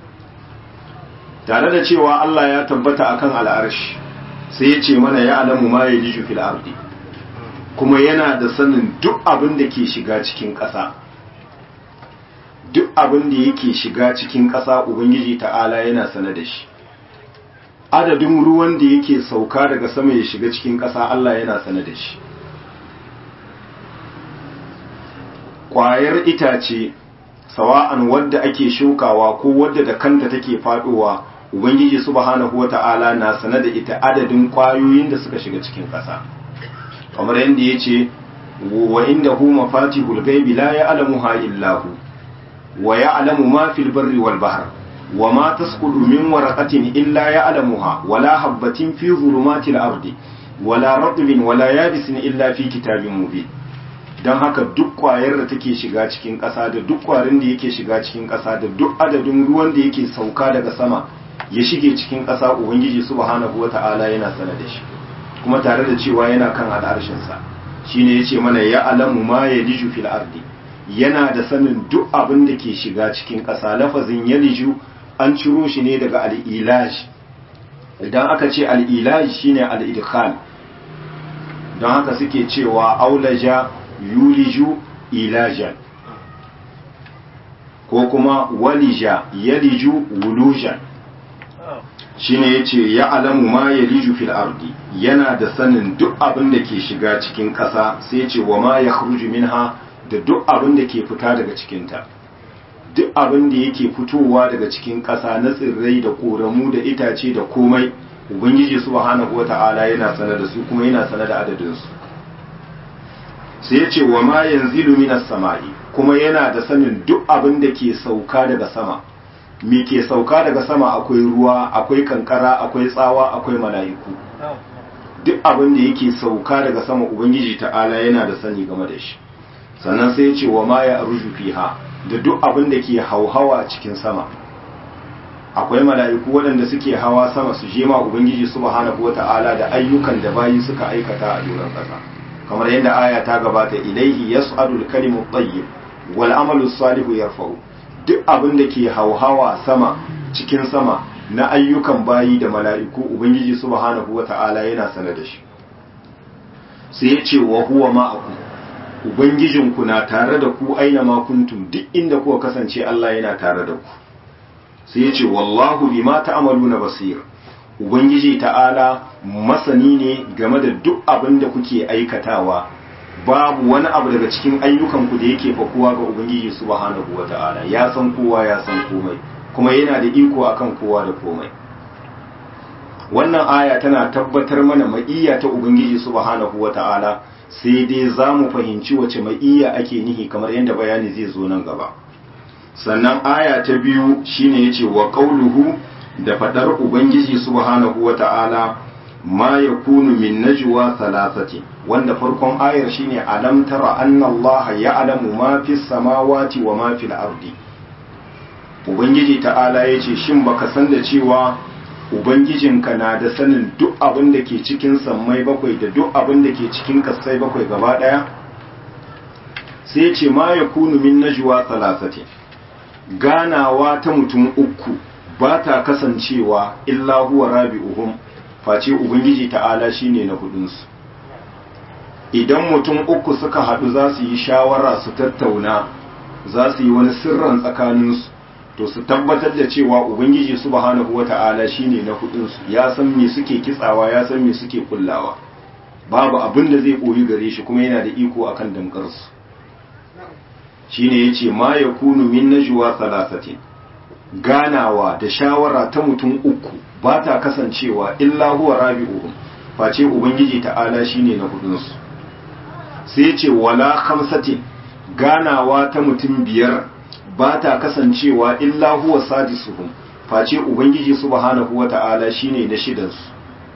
Tare da cewa Allah ya tabbata akan al'arshi, sai ya ce mana ya alamu ma ya lishu fil ardi, kuma yana da sanin duk abin da ke shiga cikin ƙasa. Duk abin da yake shiga cikin ƙasa Ubangiji ta'ala yana sane da shi. Adadin ruwan da yake sauka daga sama ya shiga cikin ƙasa Allah yana sane da shi. Ƙwayar itace sawa'an wadda ake shukawa ko wadda da kanta take faɗowa, Ubangiji subhanahu wata'ala na sane da ita adadin ƙwayoyin da suka shiga cikin ƙasa. Kamar yadda ya ce, wa inda hu mafatihul gaibi la ya'lamuha illa hu wa ya'lamu ma fil barri wal bahr wa ma tasqutu min waraqatin illa ya'lamuha wala habatin fi zulumatil ardi wala ratbin wala yabisin illa fi kitabin mubin. Don haka duk kwayar da take shiga cikin ƙasa da duk kwarin da yake shiga cikin ƙasa da duk adadin ruwan da yake sauka daga sama ya shige cikin ƙasa Ubangiji subhanahu wata'ala yana sanar da shi, kuma tare da cewa yana kan al'arshinsa. Shine yace mana ya alamu ma yaliju fil ardi, yana da sanin duk abin da ke shiga cikin ƙasa. Lafazin yaliju an ciro shi ne daga al'ilaj. Idan aka ce al'ilaj shine al'idkhal, don haka suke cewa aulaja yuliju ilajan, ko kuma walija yaliju wulujan. Shine yace ya alamu ma yaliju fil ardi, yana da sanin duk abin da ke shiga cikin ƙasa, sai yace wa ma yakhruju minha, da duk abin da ke fita daga cikinta. Duk abin da yake fitowa daga cikin ƙasa na tsirrai da ƙoramu da itace da komai, Ubangiji subhanahu wata'ala yana sanar da su, kuma yana sanar da adadin su. Sai ya ce wa ma yanzilu minas sama'i, kuma yana da sanin duk abin da ke sauka daga sama. Me ke sauka daga sama? Akwai ruwa, akwai kankara, akwai tsawa, akwai mala'iku. Duk abin da yake sauka daga sama Ubangiji ta'ala yana da sani game da shi. Sannan sai ya ce wa ma ya arju fiha, da duk abin da ke hauhawa cikin sama. Akwai mala'iku waɗanda suke hawa sama su je ma Ubangiji subhanahu wata'ala da ayyukan da bayi suka aikata a doron ƙasa. Kamar yadda aya ta gabata, ilaihi yas'adu al-kalimu at-tayyib wal amalu as-salihu yarfa'u. Duk abin da ke hauhawa sama cikin sama na ayyukan bayi da mala'iku Ubangiji subhanahu wata'ala yana sanar da shi. Sai ya ce wa huwa ma'akum, Ubangijinku na tare da ku aina ma kuntum, duk inda kuka kasance Allah yana tare da ku. Sai ya ce wallahu bima ta'maluna basir, Ubangiji ta'ala masani ne game da duk abin da kuke aikatawa. Babu wani abu daga cikin ayyukanku da yake fakuwa ga Ubangiji subhanahu wata'ala. Ya san kowa, ya san komai, kuma yana da iko akan kowa da komai. wannan aya tana tabbatar mana ma'iyya ta ubangiji subhanahu wata'ala, sai dai za mu fahimci wace ma'iyya ake nihi kamar yadda bayani zai zo nan gaba. Sannan aya ta biyu shine yace wa qauluhu, da fadar ubangiji subhanahu wata'ala, ma yakunu min najwa thalathati, wanda farkon ayar shine alam tara anna allaha ya'lamu ma fis samawati wa ma fil ardi. Ubangiji ta'ala yace shin baka san da cewa ubangijinka na da sanin duk abin da ke cikin sammai bakwai da duk abin da ke cikin kasai bakwai gaba daya? Sai yace ma yakunu min najwa thalathati, ganawa ta mutum uku ba ta kasancewa illa huwa rabi'uhum, face ubangiji ta'ala shine na hudunsu. Idan mutum uku suka haɗu za su yi shawara su tattauna, za su yi wani sirran tsakaninsu, to su tabbatar da cewa ubangiji subhanahu wata'ala shine na hudunsu, ya san me suke kitsawa, ya san me suke kullawa, babu abin da zai koyi gare shi, kuma yana da iko akan damkarsu. Shine yace ma yakunu min najwa thalathatin, ganawa da shawara ta mutum uku ba ta kasancewa illa huwa rabi'uhum, face ubangiji ta'ala shine na hudunsu. Sai yace wala khamsatin, ganawa ta mutum biyar ba ta kasancewa illa huwa sadisuhum, face ubangiji subhanahu wata'ala shine na shidansu.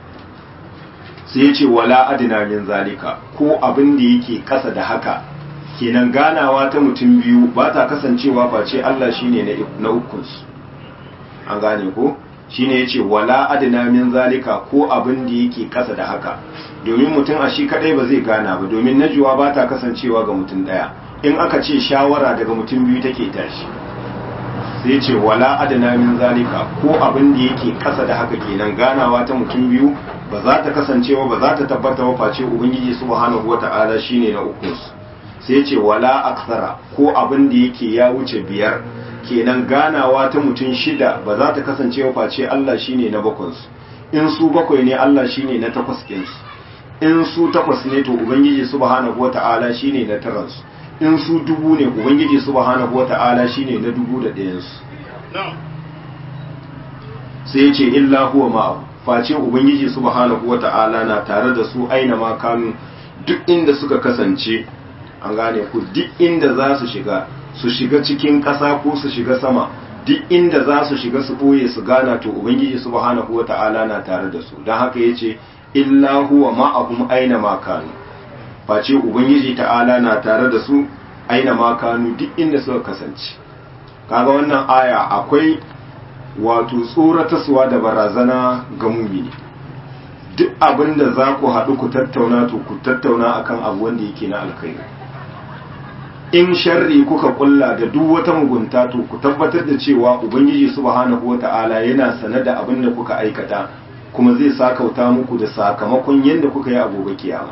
Sai yace wala adna min zalika, ko abin da yake kasa da haka, kenan ganawa ta mutum biyu ba ta kasancewa face Allah shine na ukunsu. An gane ko? Shine yace wala adna min zalika, ko abin da yake kasa da haka, domin mutum a shi kadai ba zai gana ba, domin najwa ba ta kasancewa ga mutum daya. In aka ce shawara daga mutum biyu take tashi. Sai yace wala adna min zalika, ko abin da yake kasa da haka, kenan ganawa ta mutum biyu ba za ta kasancewa, ba za ta tabbata ba face ubangiji subhanahu wata'ala shine na ukunsu. Sai ce wala aksara, ko abin da yake ya wuce biyar, kenan ganawa ta mutum shida ba za ta kasance wa face Allah shine na bakwansu. In su bakwai ne Allah shine na takwas ɗinsu, in su takwas ne to ubangiji subhanahu wata'ala shine na taransu, in su dubu ne ubangiji subhanahu wata'ala shine na dubu da ɗayansu. Sai ce illa huwa ma'ahu, face ubangiji subhanahu wata'ala na tare da su aina ma kanu, duk inda suka kasance. An gane ku, duk inda za su shiga, su shiga cikin ƙasa ko su shiga sama, duk inda za su shiga su ɓoye su gana, to ubangiji subhanahu wata'ala na tare da su. Don haka yace illa huwa ma'ahum aina ma kanu, face ubangiji ta'ala na tare da su aina ma kanu, duk inda suka kasance. Kaga wannan aya akwai wato tsoratarwa da barazana ga mumini. Duk abin da za ku haɗu ku tattauna, to ku tattauna akan abu wanda yake na alkhairi. In sharri kuka kulla da duk wata mugunta, to ku tabbatar da cewa ubangiji subhanahu wata'ala yana sane da abin da kuka aikata, kuma zai sakauta muku da sakamakon yadda kuka yi a gobe kiyama.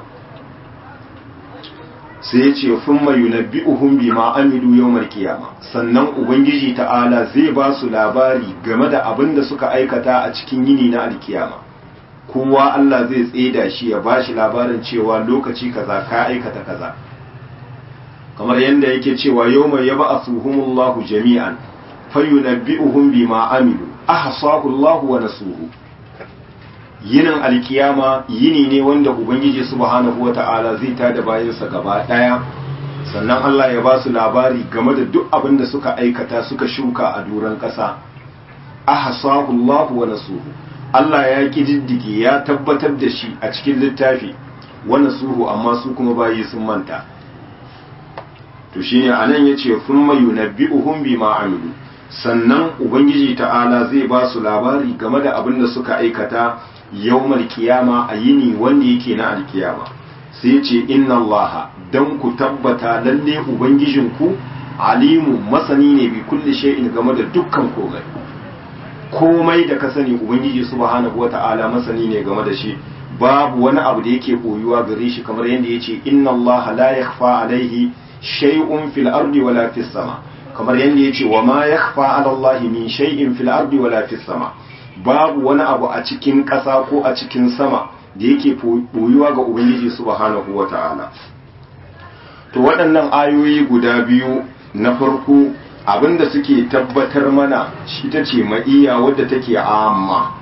Sai ya ce thumma yunabbi'uhum bima amilu yawmal qiyama, sannan ubangiji ta'ala zai ba su labari game da abin da suka aikata a cikin yini na alkiyama. Kowa Allah zai tseda shi ya bashi labarin cewa lokaci kaza ka aikata kaza, kamar yadda yake cewa yawma yab'athuhumullahu jami'an fayunabbi'uhum bima amilu ahsahu Allahu wa nasuhu. Yinin alkiyama yini ne wanda ubangiji subhanahu wata'ala zai tada bayansa gaba daya, sannan Allah ya ba su labari game da duk abin da suka aikata suka shuka a duran kasa. Ahsahu Allahu wa nasuhu, Allah ya kididdige ya tabbatar da shi a cikin littafi, wa nasuhu, amma su kuma bayi sun manta. To shine anan yace thumma yunabbi'uhum bima amilu, sannan ubangiji ta'ala zai ba su labari game da abin da suka aikata yawmal qiyama a yini wanda yake na alkiyama. Sai yace inna allaha, dan ku tabbata lalle ubangijinku alimu, masani ne bi kulli shay'in, game da dukkan komai. Komai da ka sani ubangiji subhanahu wata'ala masani ne game da shi, babu wani abu da yake koyuwa gare shi, kamar yadda yace inna allaha la yakhfa alaihi shay'un fil ardi wala fis sama, kamar yadda yace wa ma yakhfa ala allahi min shay'in fil ardi wala fis sama, babu wani abu a cikin ƙasa ko a cikin sama da yake boyuwa ga ubangiji subhanahu wata'ala. To waɗannan ayoyi guda biyu, na farko abinda suke tabbatar mana shi ta ce ma'iyya wadda take amma,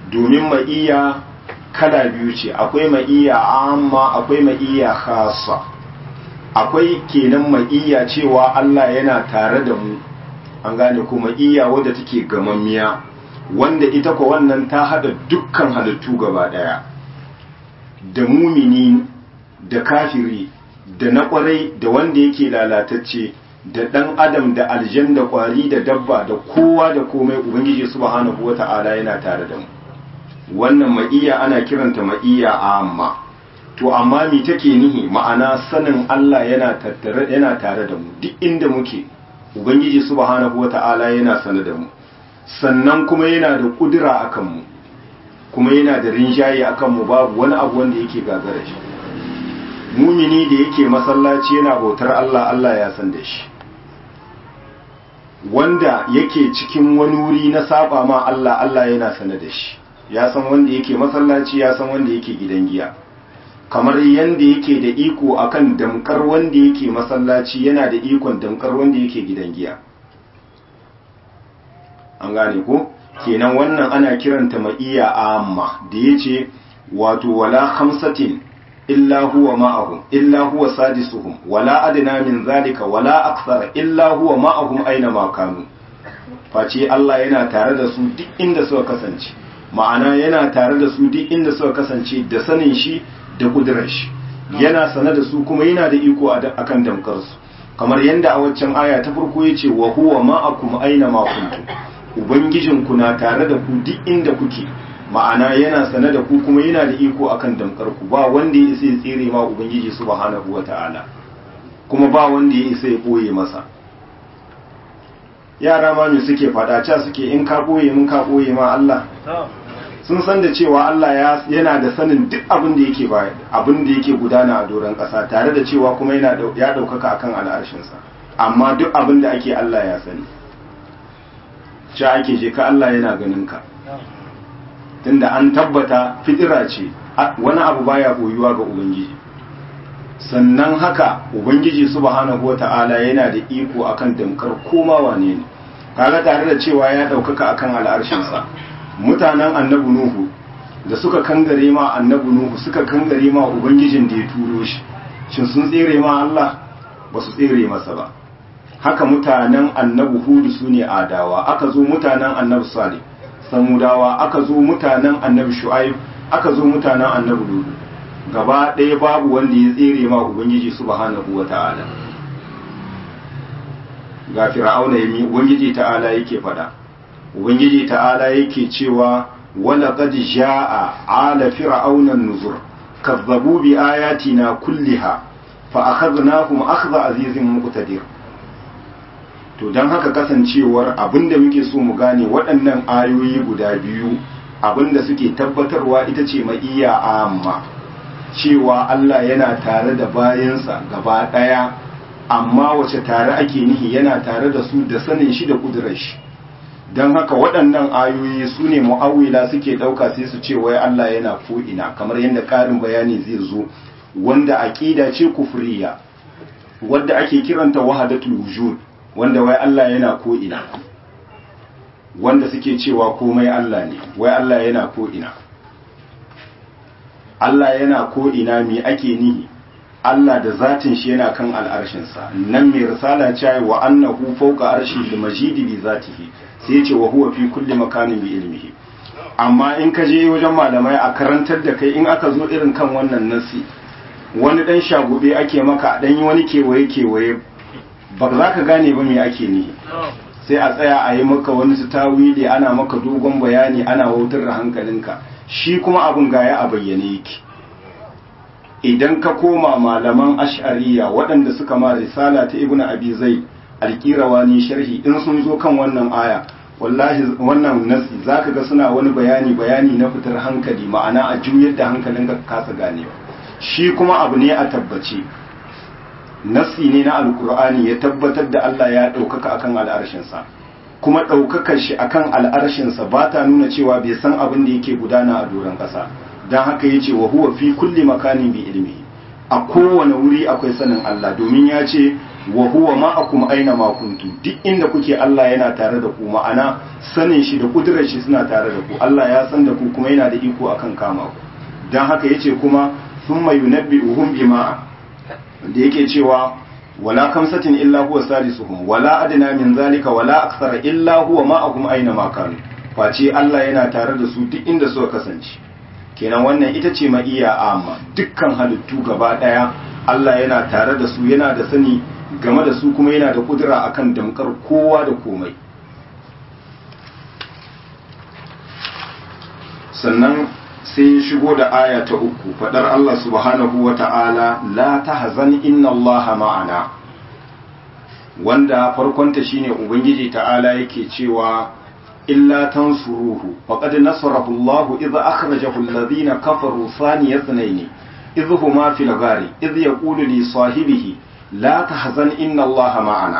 domin ma'iyya kala biyu ce, akwai ma'iyya amma akwai ma'iyya khassa. Akwai kenan ma'iyya cewa Allah yana tare da mu, an gane ko ma'iyya wadda take gamammiya, wanda ita ko wannan ta hada dukkan halittu gaba daya, da mumini da kafiri da na kwarai da wanda yake lalatacce, da dan adam da aljan da kwari da dabba da kowa da komai, ubangiji subhanahu wata'ala yana tare da mu. Wannan ma'iyya ana kiranta ma'iyya amma. To amma me take nihi? Ma'ana sanin Allah yana tattare yana tare da mu duk inda muke, ubangiji subhanahu wata'ala yana sane da mu, sannan kuma yana da kudura akan mu, kuma yana da rinjaye akan mu, babu wani abu wanda yake gagara shi. Mumini da yake masallaci yana bautar Allah, Allah ya san da shi. Wanda yake cikin wani wuri na saba ma Allah, Allah yana sane da shi. Ya san wanda yake masallaci, ya san wanda yake gidan giya. Kamar yanda yake da iko akan damkar wanda yake masallaci, yana da ikon damkar wanda yake gidan giya. An gane ko? Kenan wannan ana kiranta ma'iyya amma, da yace wato wala khamsatin illa huwa ma'ahum illa huwa sadisuhum wala adna min zalika wala akthar illa huwa ma'ahum aina ma kanu. Face Allah yana tare da su duk inda suka kasance. Ma'ana yana tare da su duk inda suka kasance da sanin shi da kudurar shi, yana sane da su kuma yana da iko akan damkar su, kamar yadda a waccan aya ta farko yace wa huwa ma'akum aina ma kuntum, ubangijin ku na tare da ku duk inda kuke, ma'ana yana sane da ku kuma yana da iko akan damkar ku, ba wanda ya isa ya tsere ma ubangiji subhanahu wata'ala, kuma ba wanda ya isa ya boye masa. Yara ma me suke fada, ca suke in ka boye mun ka boye ma Allah. Sun san da cewa Allah yana da sanin duk abin da yake baya, abin da yake gudana a doron ƙasa, tare da cewa kuma yana ya ɗaukaka akan al'arshinsa, amma duk abin da ake Allah ya sani. Sha ake je ka Allah yana ganin ka, tunda an tabbata fitira ce, wani abu baya boyuwa ga Ubangiji. Sannan haka Ubangiji subhanahu wata'ala yana da iko akan damkar koma wane ne, kaga tare da cewa ya ɗaukaka akan al'arshinsa. Mutanen annabi Nuhu da suka kangare ma annabi Nuhu suka kangare ma ubangijin da ya turo shi, shin sun tsere ma Allah? Ba su tsere masa ba. Haka mutanen annabi Hudu su ne Adawa, aka zo mutanen annabi Salih Samudawa, aka zo mutanen annabi Shu'aib, aka zo mutanen annabi Lut. Gaba ɗaya babu wanda ya tsere ma ubangiji subhanahu wata'ala. Ga Fir'auna yami ubangiji ta'ala yake faɗa. Ubangiji ta'ala yake cewa wala qad jaa ala fir'auna an-nuzur kazzabu bi ayatina kulliha fa akhadnahum akhdha azizin muqtadir. To dan haka kasancewar abinda muke so mu gane waɗannan ayoyi guda biyu, abinda suke tabbatarwa ita ce ma'iyya amma, cewa Allah yana tare da bayansa gaba daya, amma wace tare ake nihi? Yana tare da su da sanin shi da kudurar shi. Don haka waɗannan ayoyi su ne mu'awila suke ɗauka sai su ce wai Allah yana ko'ina, kamar yadda ƙarin bayani zai zo, wanda aƙida ce kufriya, wadda ake kiranta wahadatul wujud, wanda wai Allah yana ko'ina, wanda suke cewa komai Allah ne, wai Allah yana ko'ina. Allah yana ko'ina me ake nihi? Allah da zatin shi yana kan al'arshinsa, nan mai risala ce wa annahu fawqa arshi da majidi bi zatihi, sai ce wa huwa fi kulli makanin bi ilmihi. Amma in ka je wajen malamai a karantar da kai, in aka zo irin kan wannan nasi, wani dan shagube ake maka dan yi wani kewaye kewaye, ba za ka gane ba me ake nihi. Sai a tsaya a yi maka wani su tawili, ana maka dogon bayani, ana wautar da hankalinka, shi kuma abun gaya a bayyane yake. Idan ka koma malaman ash'ariya waɗanda suka ma risala ta ibnu abi zaid alqirawani sharhi, in sun zo kan wannan aya, wallahi wannan nasi zaka ga suna wani bayani bayani na fitar hankali, ma'ana a juyar da hankalin ka kasa ganewa. Shi kuma abu ne a tabbace, nasi ne na alqur'ani ya tabbatar da Allah ya ɗaukaka akan al'arshinsa, kuma ɗaukakar shi akan al'arshinsa ba ta nuna cewa bai san abin da yake gudana a doron ƙasa. Don haka ya ce wa huwa fi kulli makanin bi ilmi, a kowane wuri akwai sanin Allah, domin ya ce wa huwa ma'akum aina ma kuntum duk inda kuke Allah yana tare da ku, ma'ana sanin shi da kudurar shi suna tare da ku. Allah ya san da ku kuma yana da iko akan kama ku. Dan haka yace kuma thumma yunabbi'uhum bima da yake cewa wala kamsatin illa huwa sadisuhum wala adna min zalika wala akthara illa huwa ma'akum aina ma kanu, face Allah yana tare da su duk inda suka kasance. Kenan wannan ita ce ma'iya amma dukkan halittu gaba daya Allah yana tare da su, yana da sani game da su kuma yana da kudura akan damkar kowa da komai. Sannan sai ya shigo da aya ta uku, fadar Allah subhanahu wa ta'ala la tahzan inna Allah ma'ana, wanda farkonta shine ubangiji ta'ala yake cewa illa tansuruhu faqad nasarahu Allah idh akhrajahu alladhina kafaru thaniya ithnayn idh huma fil ghari idh yaqulu li sahibihi la tahzan inna Allah ma'ana.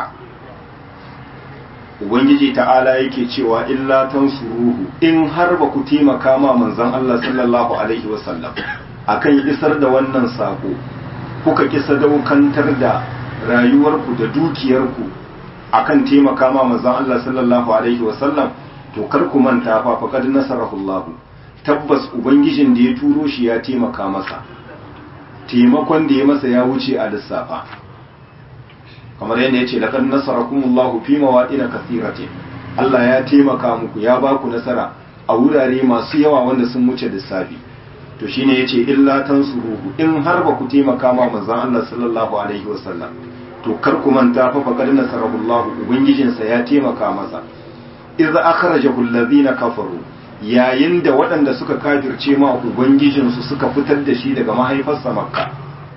Ubangiji ta'ala yake cewa illa tansuruhu, in har ba ku taimaka ma manzon Allah sallallahu alaihi wasallam akan isar da wannan sako, kuka ki sadaukantar da rayuwarku da dukiyarku akan taimaka ma manzon Allah sallallahu alaihi wasallam, to kar ku manta fa faqad nasarahu Allah, tabbas ubangijin da ya turo shi ya taimaka masa, taimakon da ya masa ya wuce a lissafa. Kamar yadda ya ce laqad nasarakumullahu fi mawadin kathiratin, Allah ya taimaka muku ya ba ku nasara a wurare masu yawa wanda sun wuce lissafi. To shine yace illa tansuruhu, in har ba ku taimaka ma manzon Allah sallallahu alaihi wasallam, to kar ku manta fa faqad nasarahu Allah, ubangijinsa ya taimaka masa. Idza akhrajahu alladhina kafaru, yayin da waɗanda suka kafirce ma ubangijinsu suka fitar da shi daga mahaifarsa Makka.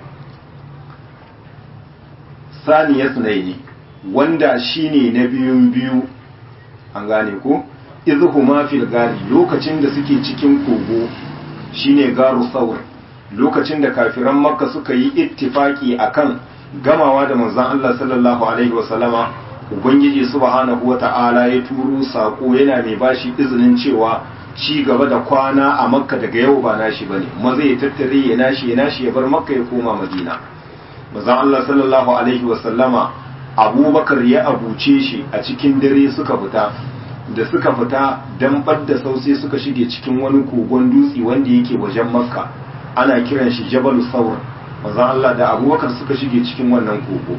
Saniyas ne wanda shine na biyun biyu, an gane ko izhuma fil gari, lokacin da suke cikin kogo shine garu saur, lokacin da kafiran Makka suka yi ittifaki akan gamawa da manzon Allah sallallahu alaihi wasallama, ubangiji subhanahu wata'ala ya turo sako yana mai bashi izinin cewa ci gaba da kwana a Makka daga yau ba nashi bane, maza ya tattare ya nashi ya nashi ya bar Makka ya koma Madina. Manzon Allah sallallahu alaihi wasallama Abubakar ya abuce shi a cikin dare suka fita, da suka fita dan badda sausi suka shige cikin wani kogon dutse wanda yake wajen Makka, ana kiran shi Jabal Thawr. Manzon Allah da Abubakar suka shige cikin wannan kogo.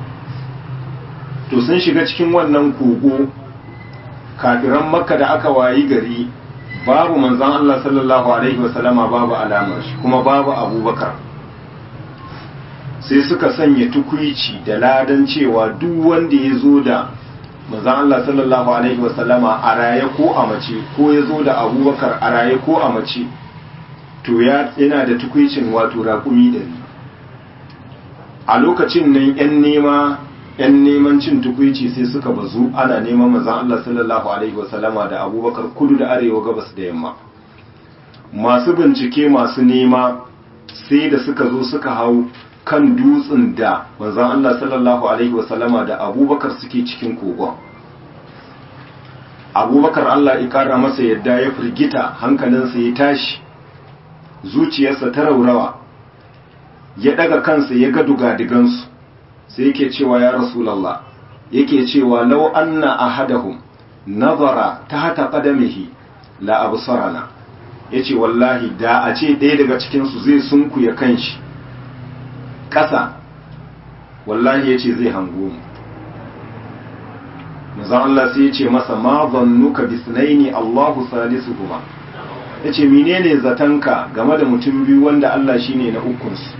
To sun shiga cikin wannan kogo, kafiran Makka da aka wayi gari babu manzon Allah sallallahu alaihi wasallama, babu alamar shi kuma babu Abubakar. Sai suka sanya tukuici da ladan cewa duk wanda ya zo da manzon Allah sallallahu alaihi wasallama a raye ko a mace, ko ya zo da Abubakar a raye ko a mace, to ya yana da tukuicin wato raƙumi ɗari. A lokacin nan 'yan nema ‘yan neman cin tukuici sai suka bazu, ana neman manzon Allah sallallahu alaihi wasallama da Abubakar kudu da arewa, gabas da yamma. Masu bincike masu nema sai da suka zo suka hau kan dutsen da manzon Allah sallallahu alaihi wasallama da Abubakar suke cikin kogon. Abubakar Allah ya kara masa yadda ya firgita, hankalinsa ya tashi, zuciyarsa ta raurawa, ya daga kansa ya ga dugadigansu, sai yake cewa ya Rasulallah, yake cewa law anna ahadahum nazara tahta qadamihi la absarana, yace wallahi da a ce ɗaya daga cikin su zai sunkuya kanshi ƙasa, wallahi yace zai hango mu. Manzon Allah sai yace masa ma zannuka bisnaini Allahu salisuhuma, yace menene zatanka game da mutum biyu wanda Allah shine na ukun su?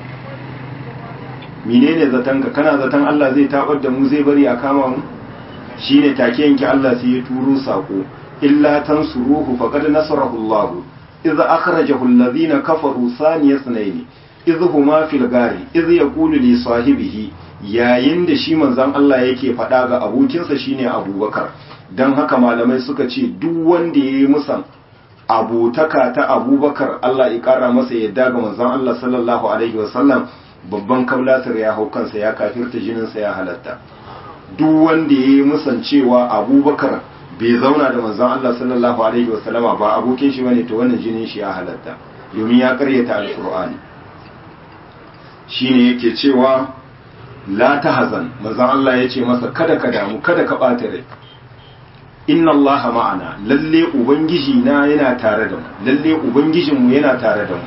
Menene zatanka, kana zatan Allah zai tabar da mu, zai bari a kama mu? Shine take yanki Allah sai ya turo sako illa tansuruhu faqad nasarahu Allah idza akhrajahu alladhina kafaru thaniya ithnayn idh huma fil gari idh yaqulu li sahibihi, yayin da shi manzon Allah yake faɗa ga abokinsa shine Abubakar. Dan haka malamai suka ce duk wanda yayi musan abotaka ta Abubakar, Allah ya kara masa yadda ga manzon Allah sallallahu alaihi wasallam, babban kaulatar ya hau kansa, ya kafirta, jininsa ya halatta. Duk wanda ya yi musan cewa Abubakar bai zauna da manzon Allah sallallahu alaihi wasallama ba abokin shi bane, to wannan jinin shi ya halatta, domin ya karyata alqur'ani. Shine yake cewa la tahzan manzon Allah ya ce masa kada ka damu kada ka bata rai inna Allah ma'ana lalle ubangiji na yana tare da mu lalle ubangijinmu yana tare da mu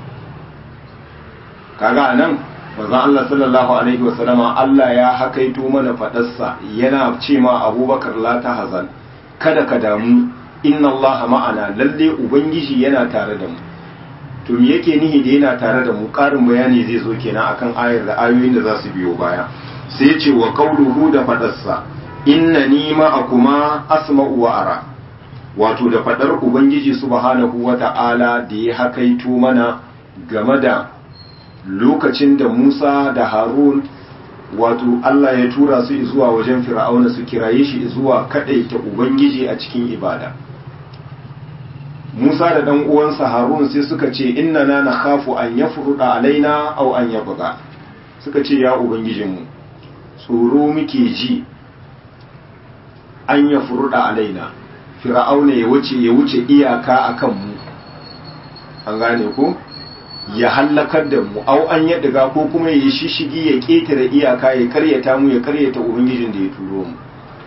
kaga anan manzon Allah sallallahu alaihi wasallama Allah ya hakaito mana fadarsa yana ce ma Abubakar la tahzan kada ka damu inna Allah ma'ana lalle ubangiji yana tare da mu to me yake nihi da yana tare da mu karin bayani zai zo kenan akan ayar da ayoyin da za su biyo baya sai ya ce wa qauluhu da fadarsa innani ma'akuma asma'u wa ara wato da fadar ubangiji subhanahu wata'ala da ya hakaito mana game da lokacin da Musa da Harun wato Allah ya tura su zuwa wajen Fir'auna su kiraye shi zuwa kadaita ubangiji a cikin ibada Musa da dan uwansa Harun sai suka ce innana nakhafu an yafruda alaina aw an yabgha suka ce ya ubangijinmu tsoro muke ji an yafruda alaina Fir'auna ya wuce ya wuce iyaka akan mu an gane ko ya hallakar da mu au an ya diga ko kuma ya shishigi ya ketare iyaka ya karyata mu ya karyata ubangijin da ya turo mu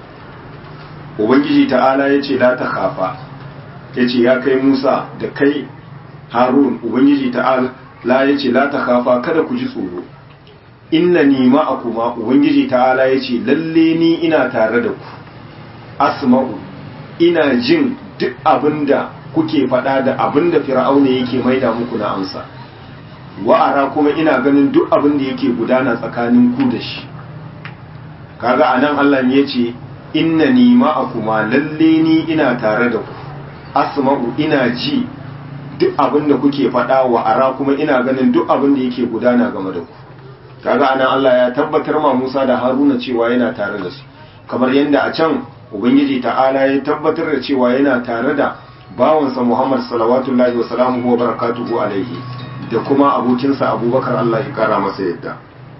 ubangiji ta'ala ya ce la ta khafa ya ce ya kai Musa da kai Harun ubangiji ta'ala ya ce la ta khafa kada ku ji tsoro innani ma'akuma ubangiji ta'ala ya ce lalle ni ina tare da ku asma'u ina jin duk abinda kuke faɗa da abinda fir'auna yake maida muku na amsa wa'ara kuma ina ganin duk abinda yake gudana tsakanin ku da shi kaga anan Allah ne yace innani ma'akuma lalle ni ina tare da ku asma'u ina ji duk abinda kuke faɗa wa'ara kuma ina ganin duk abinda yake gudana game da ku kaga anan Allah ya tabbatar ma Musa da Haruna cewa yana tare da su kamar yadda a can ubangiji ta'ala ya tabbatar da cewa yana tare da bawansa Muhammad salawatullahi wa salamuhu wa barakatuhu alaihi da kuma abokinsa Abubakar Allah ya kara masa yadda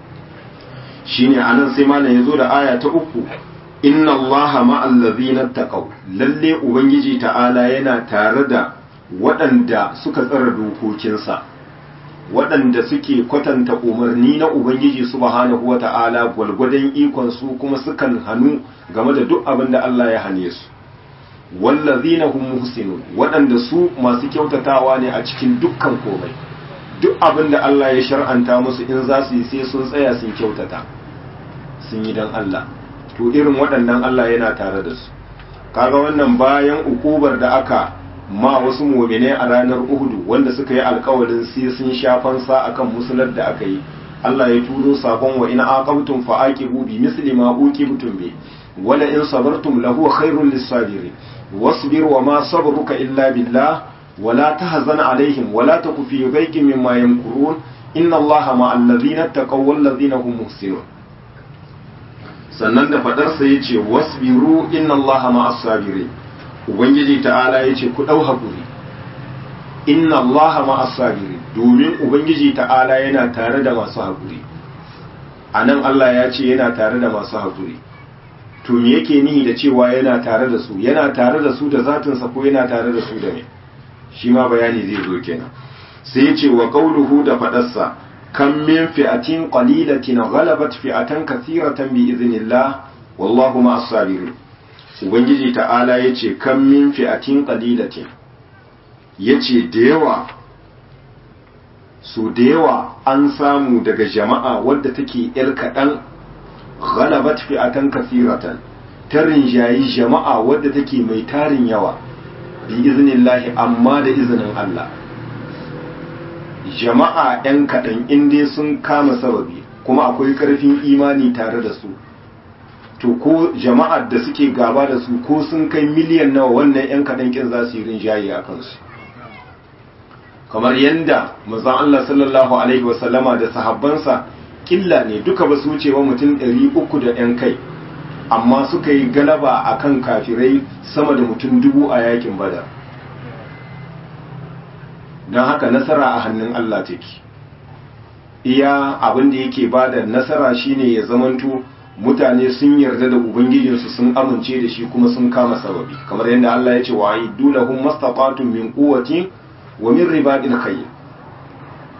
shine anan sai malam yazo da aya ta uku inna Allaha ma'al ladzina taqaw lalle ubangiji ta'ala yana tare da waɗanda suka tsara dokokinsa waɗanda suke kwatanta umarni na ubangiji subhanahu wata'ala gwalgwadon ikon su kuma sukan hanu game da duk abin da Allah ya hane su wallazina hum muhsinun waɗanda su masu kyautatawa ne a cikin dukkan komai duk abin da Allah ya shar'anta musu in za su yi sai sun tsaya sun kyautata sun yi dan Allah to irin waɗannan Allah yana tare da su kaga wannan bayan ukubar da aka ma wasu mu'mine a ranar Uhud wanda suka yi alƙawarin sai sun shafan sa akan musular da aka yi Allah ya turo sakon wa in aqabtum fa aqibu bi misli ma uqibtum bi wala in sabartum lahu khairul lis-sabirin wasbir wa ma sabruka illa billah wala tahzan alaihim wala taku fi dhayqin mimma yamkurun inna Allaha ma'al ladzina taqaw wal ladzina hum muhsinun sannan da fadar sa yace wasbiru inna Allaha ma'as sabirin ubangiji ta'ala yace ku dau hakuri inna Allaha ma'as sabirin domin ubangiji ta'ala yana tare da masu hakuri anan Allah ya ce yana tare da masu hakuri to me yake nihi da cewa yana tare da su yana tare da su da zatinsa ko yana tare da su da me shi ma bayani zai zo kenan sai ya ce wa qauluhu da fadarsa kam min fi'atin qalilatin ghalabat fi'atan kathiratan bi idhnillah wallahu ma'as sabirin ubangiji ta'ala yace kam min fi'atin qalilatin yace da yawa su da yawa an samu daga jama'a wadda take yar kadan ghalabat fi'atan kathiratan ta rinjayi jama'a wadda take mai tarin yawa bi iznillahi amma da izinin Allah jama'a ɗan kaɗan inda sun kama sababi kuma akwai ƙarfin imani tare da su to ko jama'ar da suke gaba da su ko sun kai miliyan nawa wannan ‘yan kaɗan ƙin za su yi rinjaye a kansu kamar yadda mazan Allah sallallahu alaihi wasallama da sahabbansa killa ne duka ba su wuce wa mutum ɗari uku da ‘yan kai amma suka yi galaba a kan kafirai sama da mutum dubu a yakin badar don haka nasara a hannun Allah take iya abin da yake ba da nasara shine ya zamanto mutane sun yarda da ubangijinsu sun amince da shi kuma sun kama sababi kamar yadda Allah ya ce wa aidu lahum mastata'tum min quwwatin wa min ribadil khayr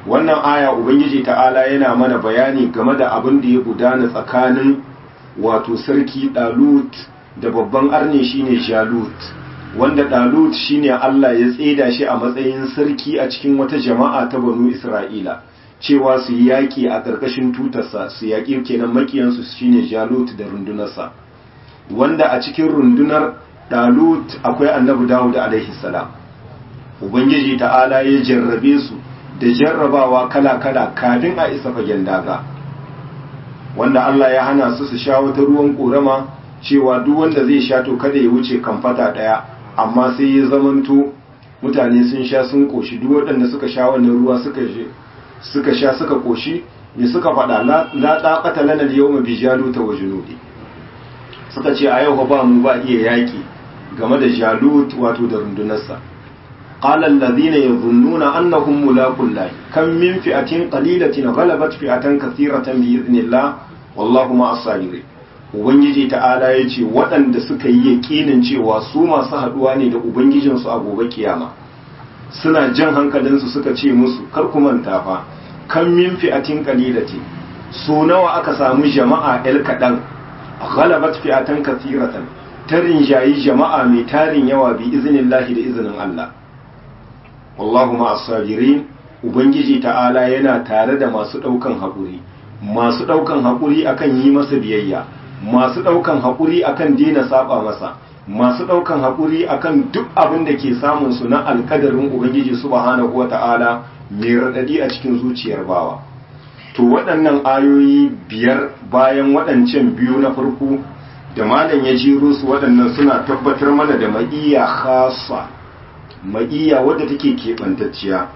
wannan aya ubangiji ta'ala yana mana bayani game da abin da ya gudana tsakanin wato sarki Dalut da babban arne shine Jalut, wanda Dalut shine Allah ya tseda shi a matsayin sarki a cikin wata jama'a ta banu Isra'ila cewa su yi yaƙi a ƙarƙashin tutarsa, su yaƙi kenan makiyansu shine Jalut da rundunarsa, wanda a cikin rundunar Dalut akwai annabi Dawud alaihi salam. Ubangiji ta'ala ya jarrabe su da jarrabawa kala-kala kafin a isa fagen daga, wanda Allah ya hana su su sha wata ruwan ƙorama cewa duk wanda zai sha to kada ya wuce kamfata ɗaya, amma sai ya zamanto mutane sun sha sun ƙoshi. Duk waɗanda suka sha wannan ruwa suka suka sha suka ƙoshi ne suka faɗa la taqata lana al-yawma bi jaluta wa junudi, suka ce a yau ba mu ba iya yaƙi game da Jalut wato da rundunarsa. قال الذين يظنون أنهم ملاقو الله كم من فئة قليلة غلبت فئة كثيرة بإذن الله والله مع الصابرين. Ubangiji ta'ala ya ce waɗanda suka yi yaƙinin cewa su masu haɗuwa ne da Ubangijinsu a gobe kiyama, suna jan hankalinsu suka ce musu kar ku manta fa kan min fi'atin qalilati, so nawa aka samu jama'a el kaɗan ghalabat fi'atan kathiratan, ta rinjayi jama'a mai tarin yawa bi iznillahi da izinin Allah. Wallahu ma'as sabirin, ubangiji ta'ala yana tare da masu daukan hakuri, masu daukan hakuri akan yi masa biyayya, masu daukan hakuri akan dena saba masa, masu daukan hakuri akan duk abin da ke samun su na alkadarin ubangiji subhanahu wata'ala mai radadi a cikin zuciyar bawa. To waɗannan ayoyi biyar bayan waɗancan biyu na farko da malam ya jiro su, waɗannan suna tabbatar mana da ma'iyya khassa, ma'iyya wadda take keɓantacciya.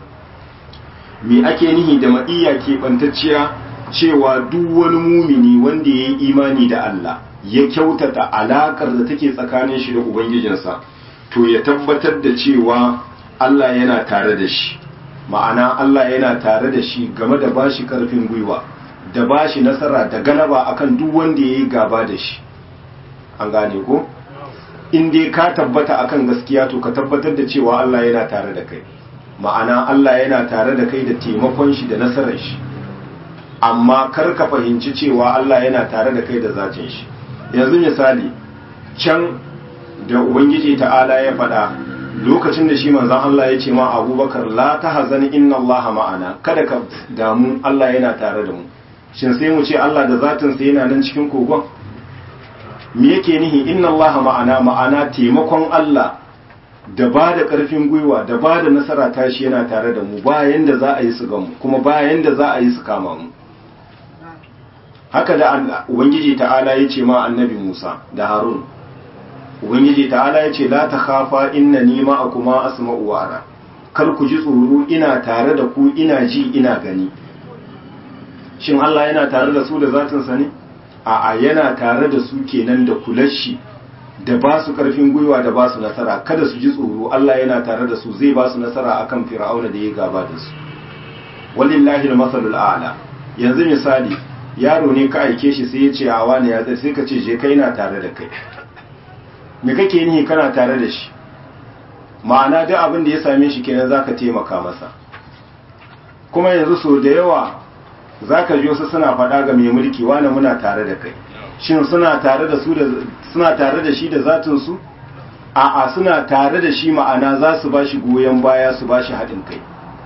Me ake nihi da ma'iyya keɓantacciya? Cewa duk wani mumini wanda ya yi imani da Allah ya kyautata alaƙar da take tsakanin shi da Ubangijinsa, to ya tabbatar da cewa Allah yana tare da shi, ma'ana Allah yana tare da shi game da bashi ƙarfin gwiwa, da bashi nasara da galaba akan duk wanda ya yi gaba da shi. An gane ko? In dai ka tabbata akan gaskiya to ka tabbatar da cewa Allah yana tare da kai, ma'ana Allah yana tare da kai da taimakon shi da nasarar shi, amma kar ka fahimci cewa Allah yana tare da kai da zacin shi. Yanzu misali can da ubangiji ta'ala ya faɗa lokacin da shi manzon Allah ya ce ma Abubakar la tahzan inna Allah ma'ana, kada ka damu Allah yana tare da mu. Shin sai mu ce Allah da zatin sa yana nan cikin kogon? Me yake nihi inna Allah ma'ana? Ma'ana taimakon Allah da ba da ƙarfin gwiwa da ba da nasara tashi yana tare da mu, bayan da za a yi su gamu kuma bayan da za a yi su kama mu. Haka da Ubangiji ta'ala ya ce ma annabi Musa da Harun, Ubangiji ta'ala ya ce la ta khafa innani ma'akuma asma'u wa ara, kar ku ji tsoro, ina tare da ku, ina ji ina gani. Shin Allah yana tare da su da zatinsa ne? A'a, yana tare da su kenan da kulashi da ba su karfin gwiwa da ba su nasara. Kada su ji tsoro, Allah yana tare da su, zai ba su nasara akan Fir'auna da ya gaba da su. Walillahi al-masalul a'la. Yanzu misali, yaro ne ka aike shi sai ya ce a wani ya sai ka ce je kai na tare da kai. Me kake nihi kana tare da shi? Ma'ana duk abin da ya same shi kenan zaka taimaka masa. Kuma yanzu so da yawa zaka ji wasu suna faɗa ga mai mulki wani muna tare da kai. Shin suna tare da su da suna tare da shi da zatin su? A'a, suna tare da shi, ma'ana za su bashi goyen baya, su bashi haɗin kai.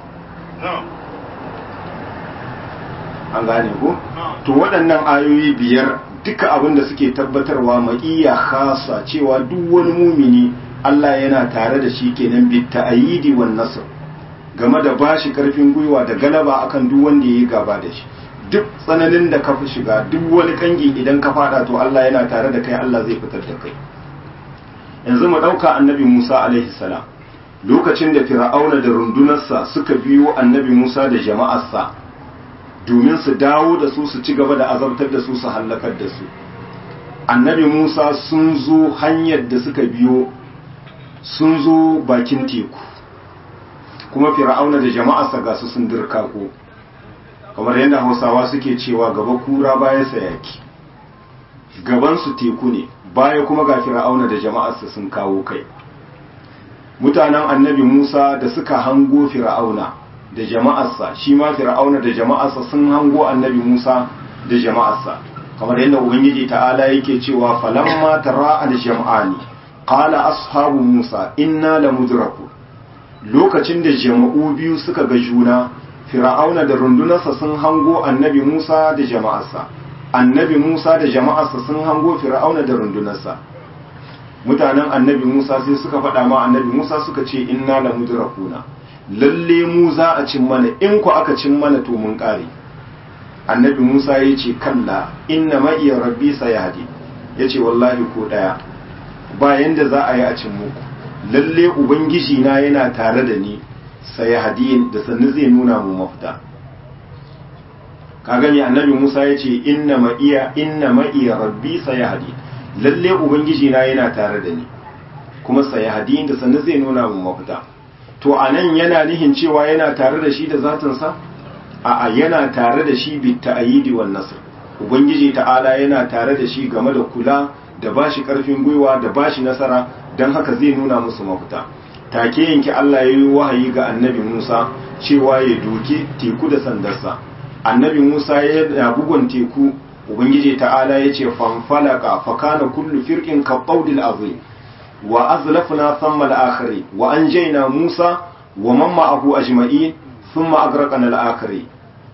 An gane ko? To waɗannan ayoyi biyar duka abin da suke tabbatarwa ma'iyya khasa, cewa duk wani mumini Allah yana tare da shi kenan bi ta'yidi wan nasr, game da bashi karfin gwiwa da galaba akan duk wanda yayi gaba da shi. Duk tsananin da ka fi shiga, duk wani kangi idan ka fada, to Allah yana tare da kai, Allah zai fitar da kai. Yanzu mu dauka annabi Musa alaihi salam, lokacin da Fir'auna da rundunarsa suka biyo annabi Musa da jama'arsa domin su dawo da su su ci gaba da azabtar da su su hallakar da su. Annabi Musa sun zo hanyar da suka biyo, sun zo bakin teku, kuma Fir'auna da jama'arsa ga su sun dirka ko, kamar yadda Hausawa suke cewa gaba kura baya sayaki. Gaban su teku ne, baya kuma ga Fir'auna da jama'arsa sun kawo kai. Mutanen annabi Musa da suka hango Fir'auna da jama'arsa shi ma fir'auna da jama'arsa sun hango annabi Musa da jama'arsa kamar yadda ubangiji ta'ala yake cewa falamma tara al-jam'ani qala ashabu Musa inna lamudrakun lokacin da jama'u biyu suka ga juna fir'auna da rundunarsa sun hango annabi Musa da jama'arsa annabi Musa da jama'arsa sun hango fir'auna da rundunarsa mutanen annabi Musa sai suka faɗa ma annabi Musa suka ce inna lamudrakuna lalle mu za a cin mana in ku aka cin mana to mun kare annabi Musa ya ce kalla inna ma iya rabbi sayahdi ya ce wallahi ko daya bayan da za a yi a cin muku lalle ubangiji na yana tare da ni sayahdi da sannu zai nuna mu mafita kaga me annabi Musa ya ce inna ma iya inna ma iya rabbi sayahdi lalle ubangiji na yana tare da ni kuma sayahdi da sannu zai nuna mu mafita to anan yana nihin cewa yana tare da shi da zatinsa a'a yana tare da shi bi ta'yidi wan nasr ubangiji ta'ala yana tare da shi game da kula da bashi karfin gwiwa da bashi nasara dan haka zai nuna musu mafita take yanki Allah ya yi wahayi ga annabi Musa cewa ya doke teku da sandarsa annabi Musa ya bugun teku ubangiji ta'ala ya ce fanfalaka fakana kullu firqin ka qawdil azim wa azlafna thamma al-akhiri wa anjayna Musa wa man ma'ahu ajma'in thumma agraqna al-akhiri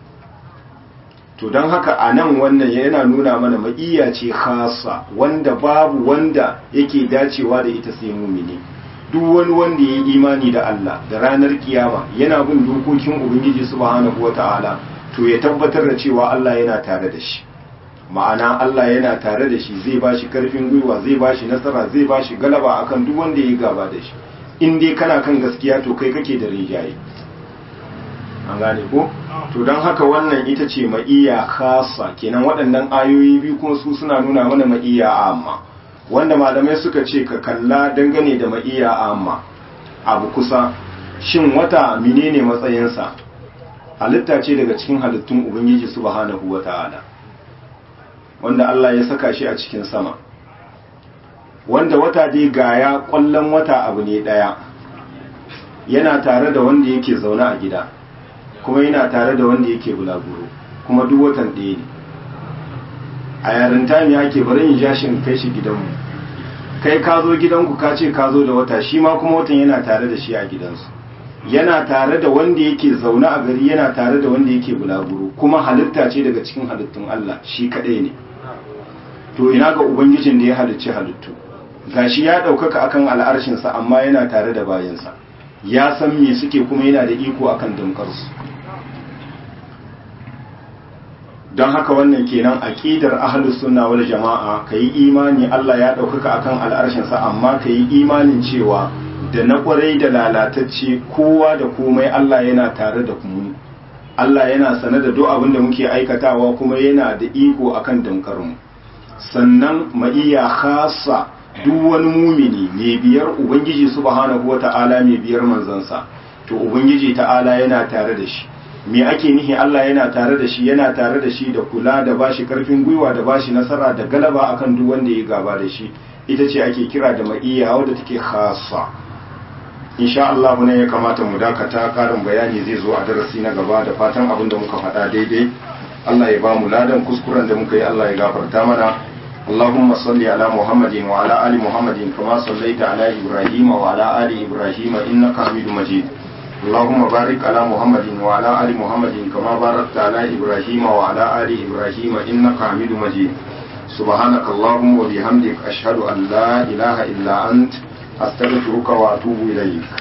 to dan haka anan wannan yana nuna mana ma'iyya ce khassa wanda babu wanda yake dacewa da ita sai mu'mini duk wani wanda ya yi imani da Allah da ranar kiyama yana bin dokokin ubangiji subhanahu wata'ala to ya tabbatar da cewa Allah yana tare da shi ma'ana Allah yana tare da shi zai bashi karfin gwiwa zai bashi nasara zai bashi galaba akan duk wanda ya gaba da shi in dai kana kan gaskiya to kai kake da rijaye an gane ko to don haka wannan ita ce ma'iyya khassa kenan waɗannan ayoyi biyu kuma su suna nuna mana ma'iyya amma wanda malamai suka ce ka kalla dangane da ma'iyya amma abu kusa shin wata menene matsayinsa halitta ce daga cikin halittun ubangiji subhanahu wata'ala wanda Allah ya saka shi a cikin sama wanda wata dai gaya kwallon wata abu ne daya yana tare da wanda yake zaune a gida kuma yana tare da wanda yake bulaguro kuma duk watan ɗaya ne a yarinta ne ake bari in ja shi in kai shi gidanmu kai ka zo gidanku ka ce ka zo da wata shi ma kuma watan yana tare da shi a gidansu yana tare da wanda yake zaune a gari yana tare da wanda yake bulaguro kuma halitta ce daga cikin halittun Allah shi kadai ne to ina ga ubangijin da ya halicci halittu gashi ya daukaka akan al'arshinsa amma yana tare da bayansa ya san me suke kuma yana da iko akan damkarsu don haka wannan kenan aqidar ahlus sunna wal jama'a kai imani Allah ya daukaka akan al'arshinsa amma kai imanin cewa da na kwarai da lalatacce kowa da komai Allah yana tare da mu Allah yana sane da duk abin da muke aikatawa kuma yana da iko akan damkarmu sannan ma'iyya khassa duk wani mumini mai biyar ubangiji subhanahu wata'ala mai biyar manzansa to ubangiji ta'ala yana tare da shi me ake nihi Allah yana tare da shi yana tare da shi da kula da bashi karfin gwiwa da bashi nasara da galaba akan duk wanda ya gaba da shi ita ce ake kira da ma'iyya wadda take khassa insha Allah ne ya kamata mu dakata karin bayani zai zo a darasi na gaba da fatan abin da muka faɗa daidai Allah ya ba mu ladan kuskuren da muka yi Allah ya gafarta mana اللهم صل على محمد وعلى آل محمد كما صليت على إبراهيم وعلى آل إبراهيم إنك حميد مجيد اللهم بارك على محمد وعلى آل محمد كما باركت على إبراهيم وعلى آل إبراهيم إنك حميد مجيد سبحانك اللهم وبحمدك أشهد أن لا إله إلا أنت أستغفرك وأتوب إليك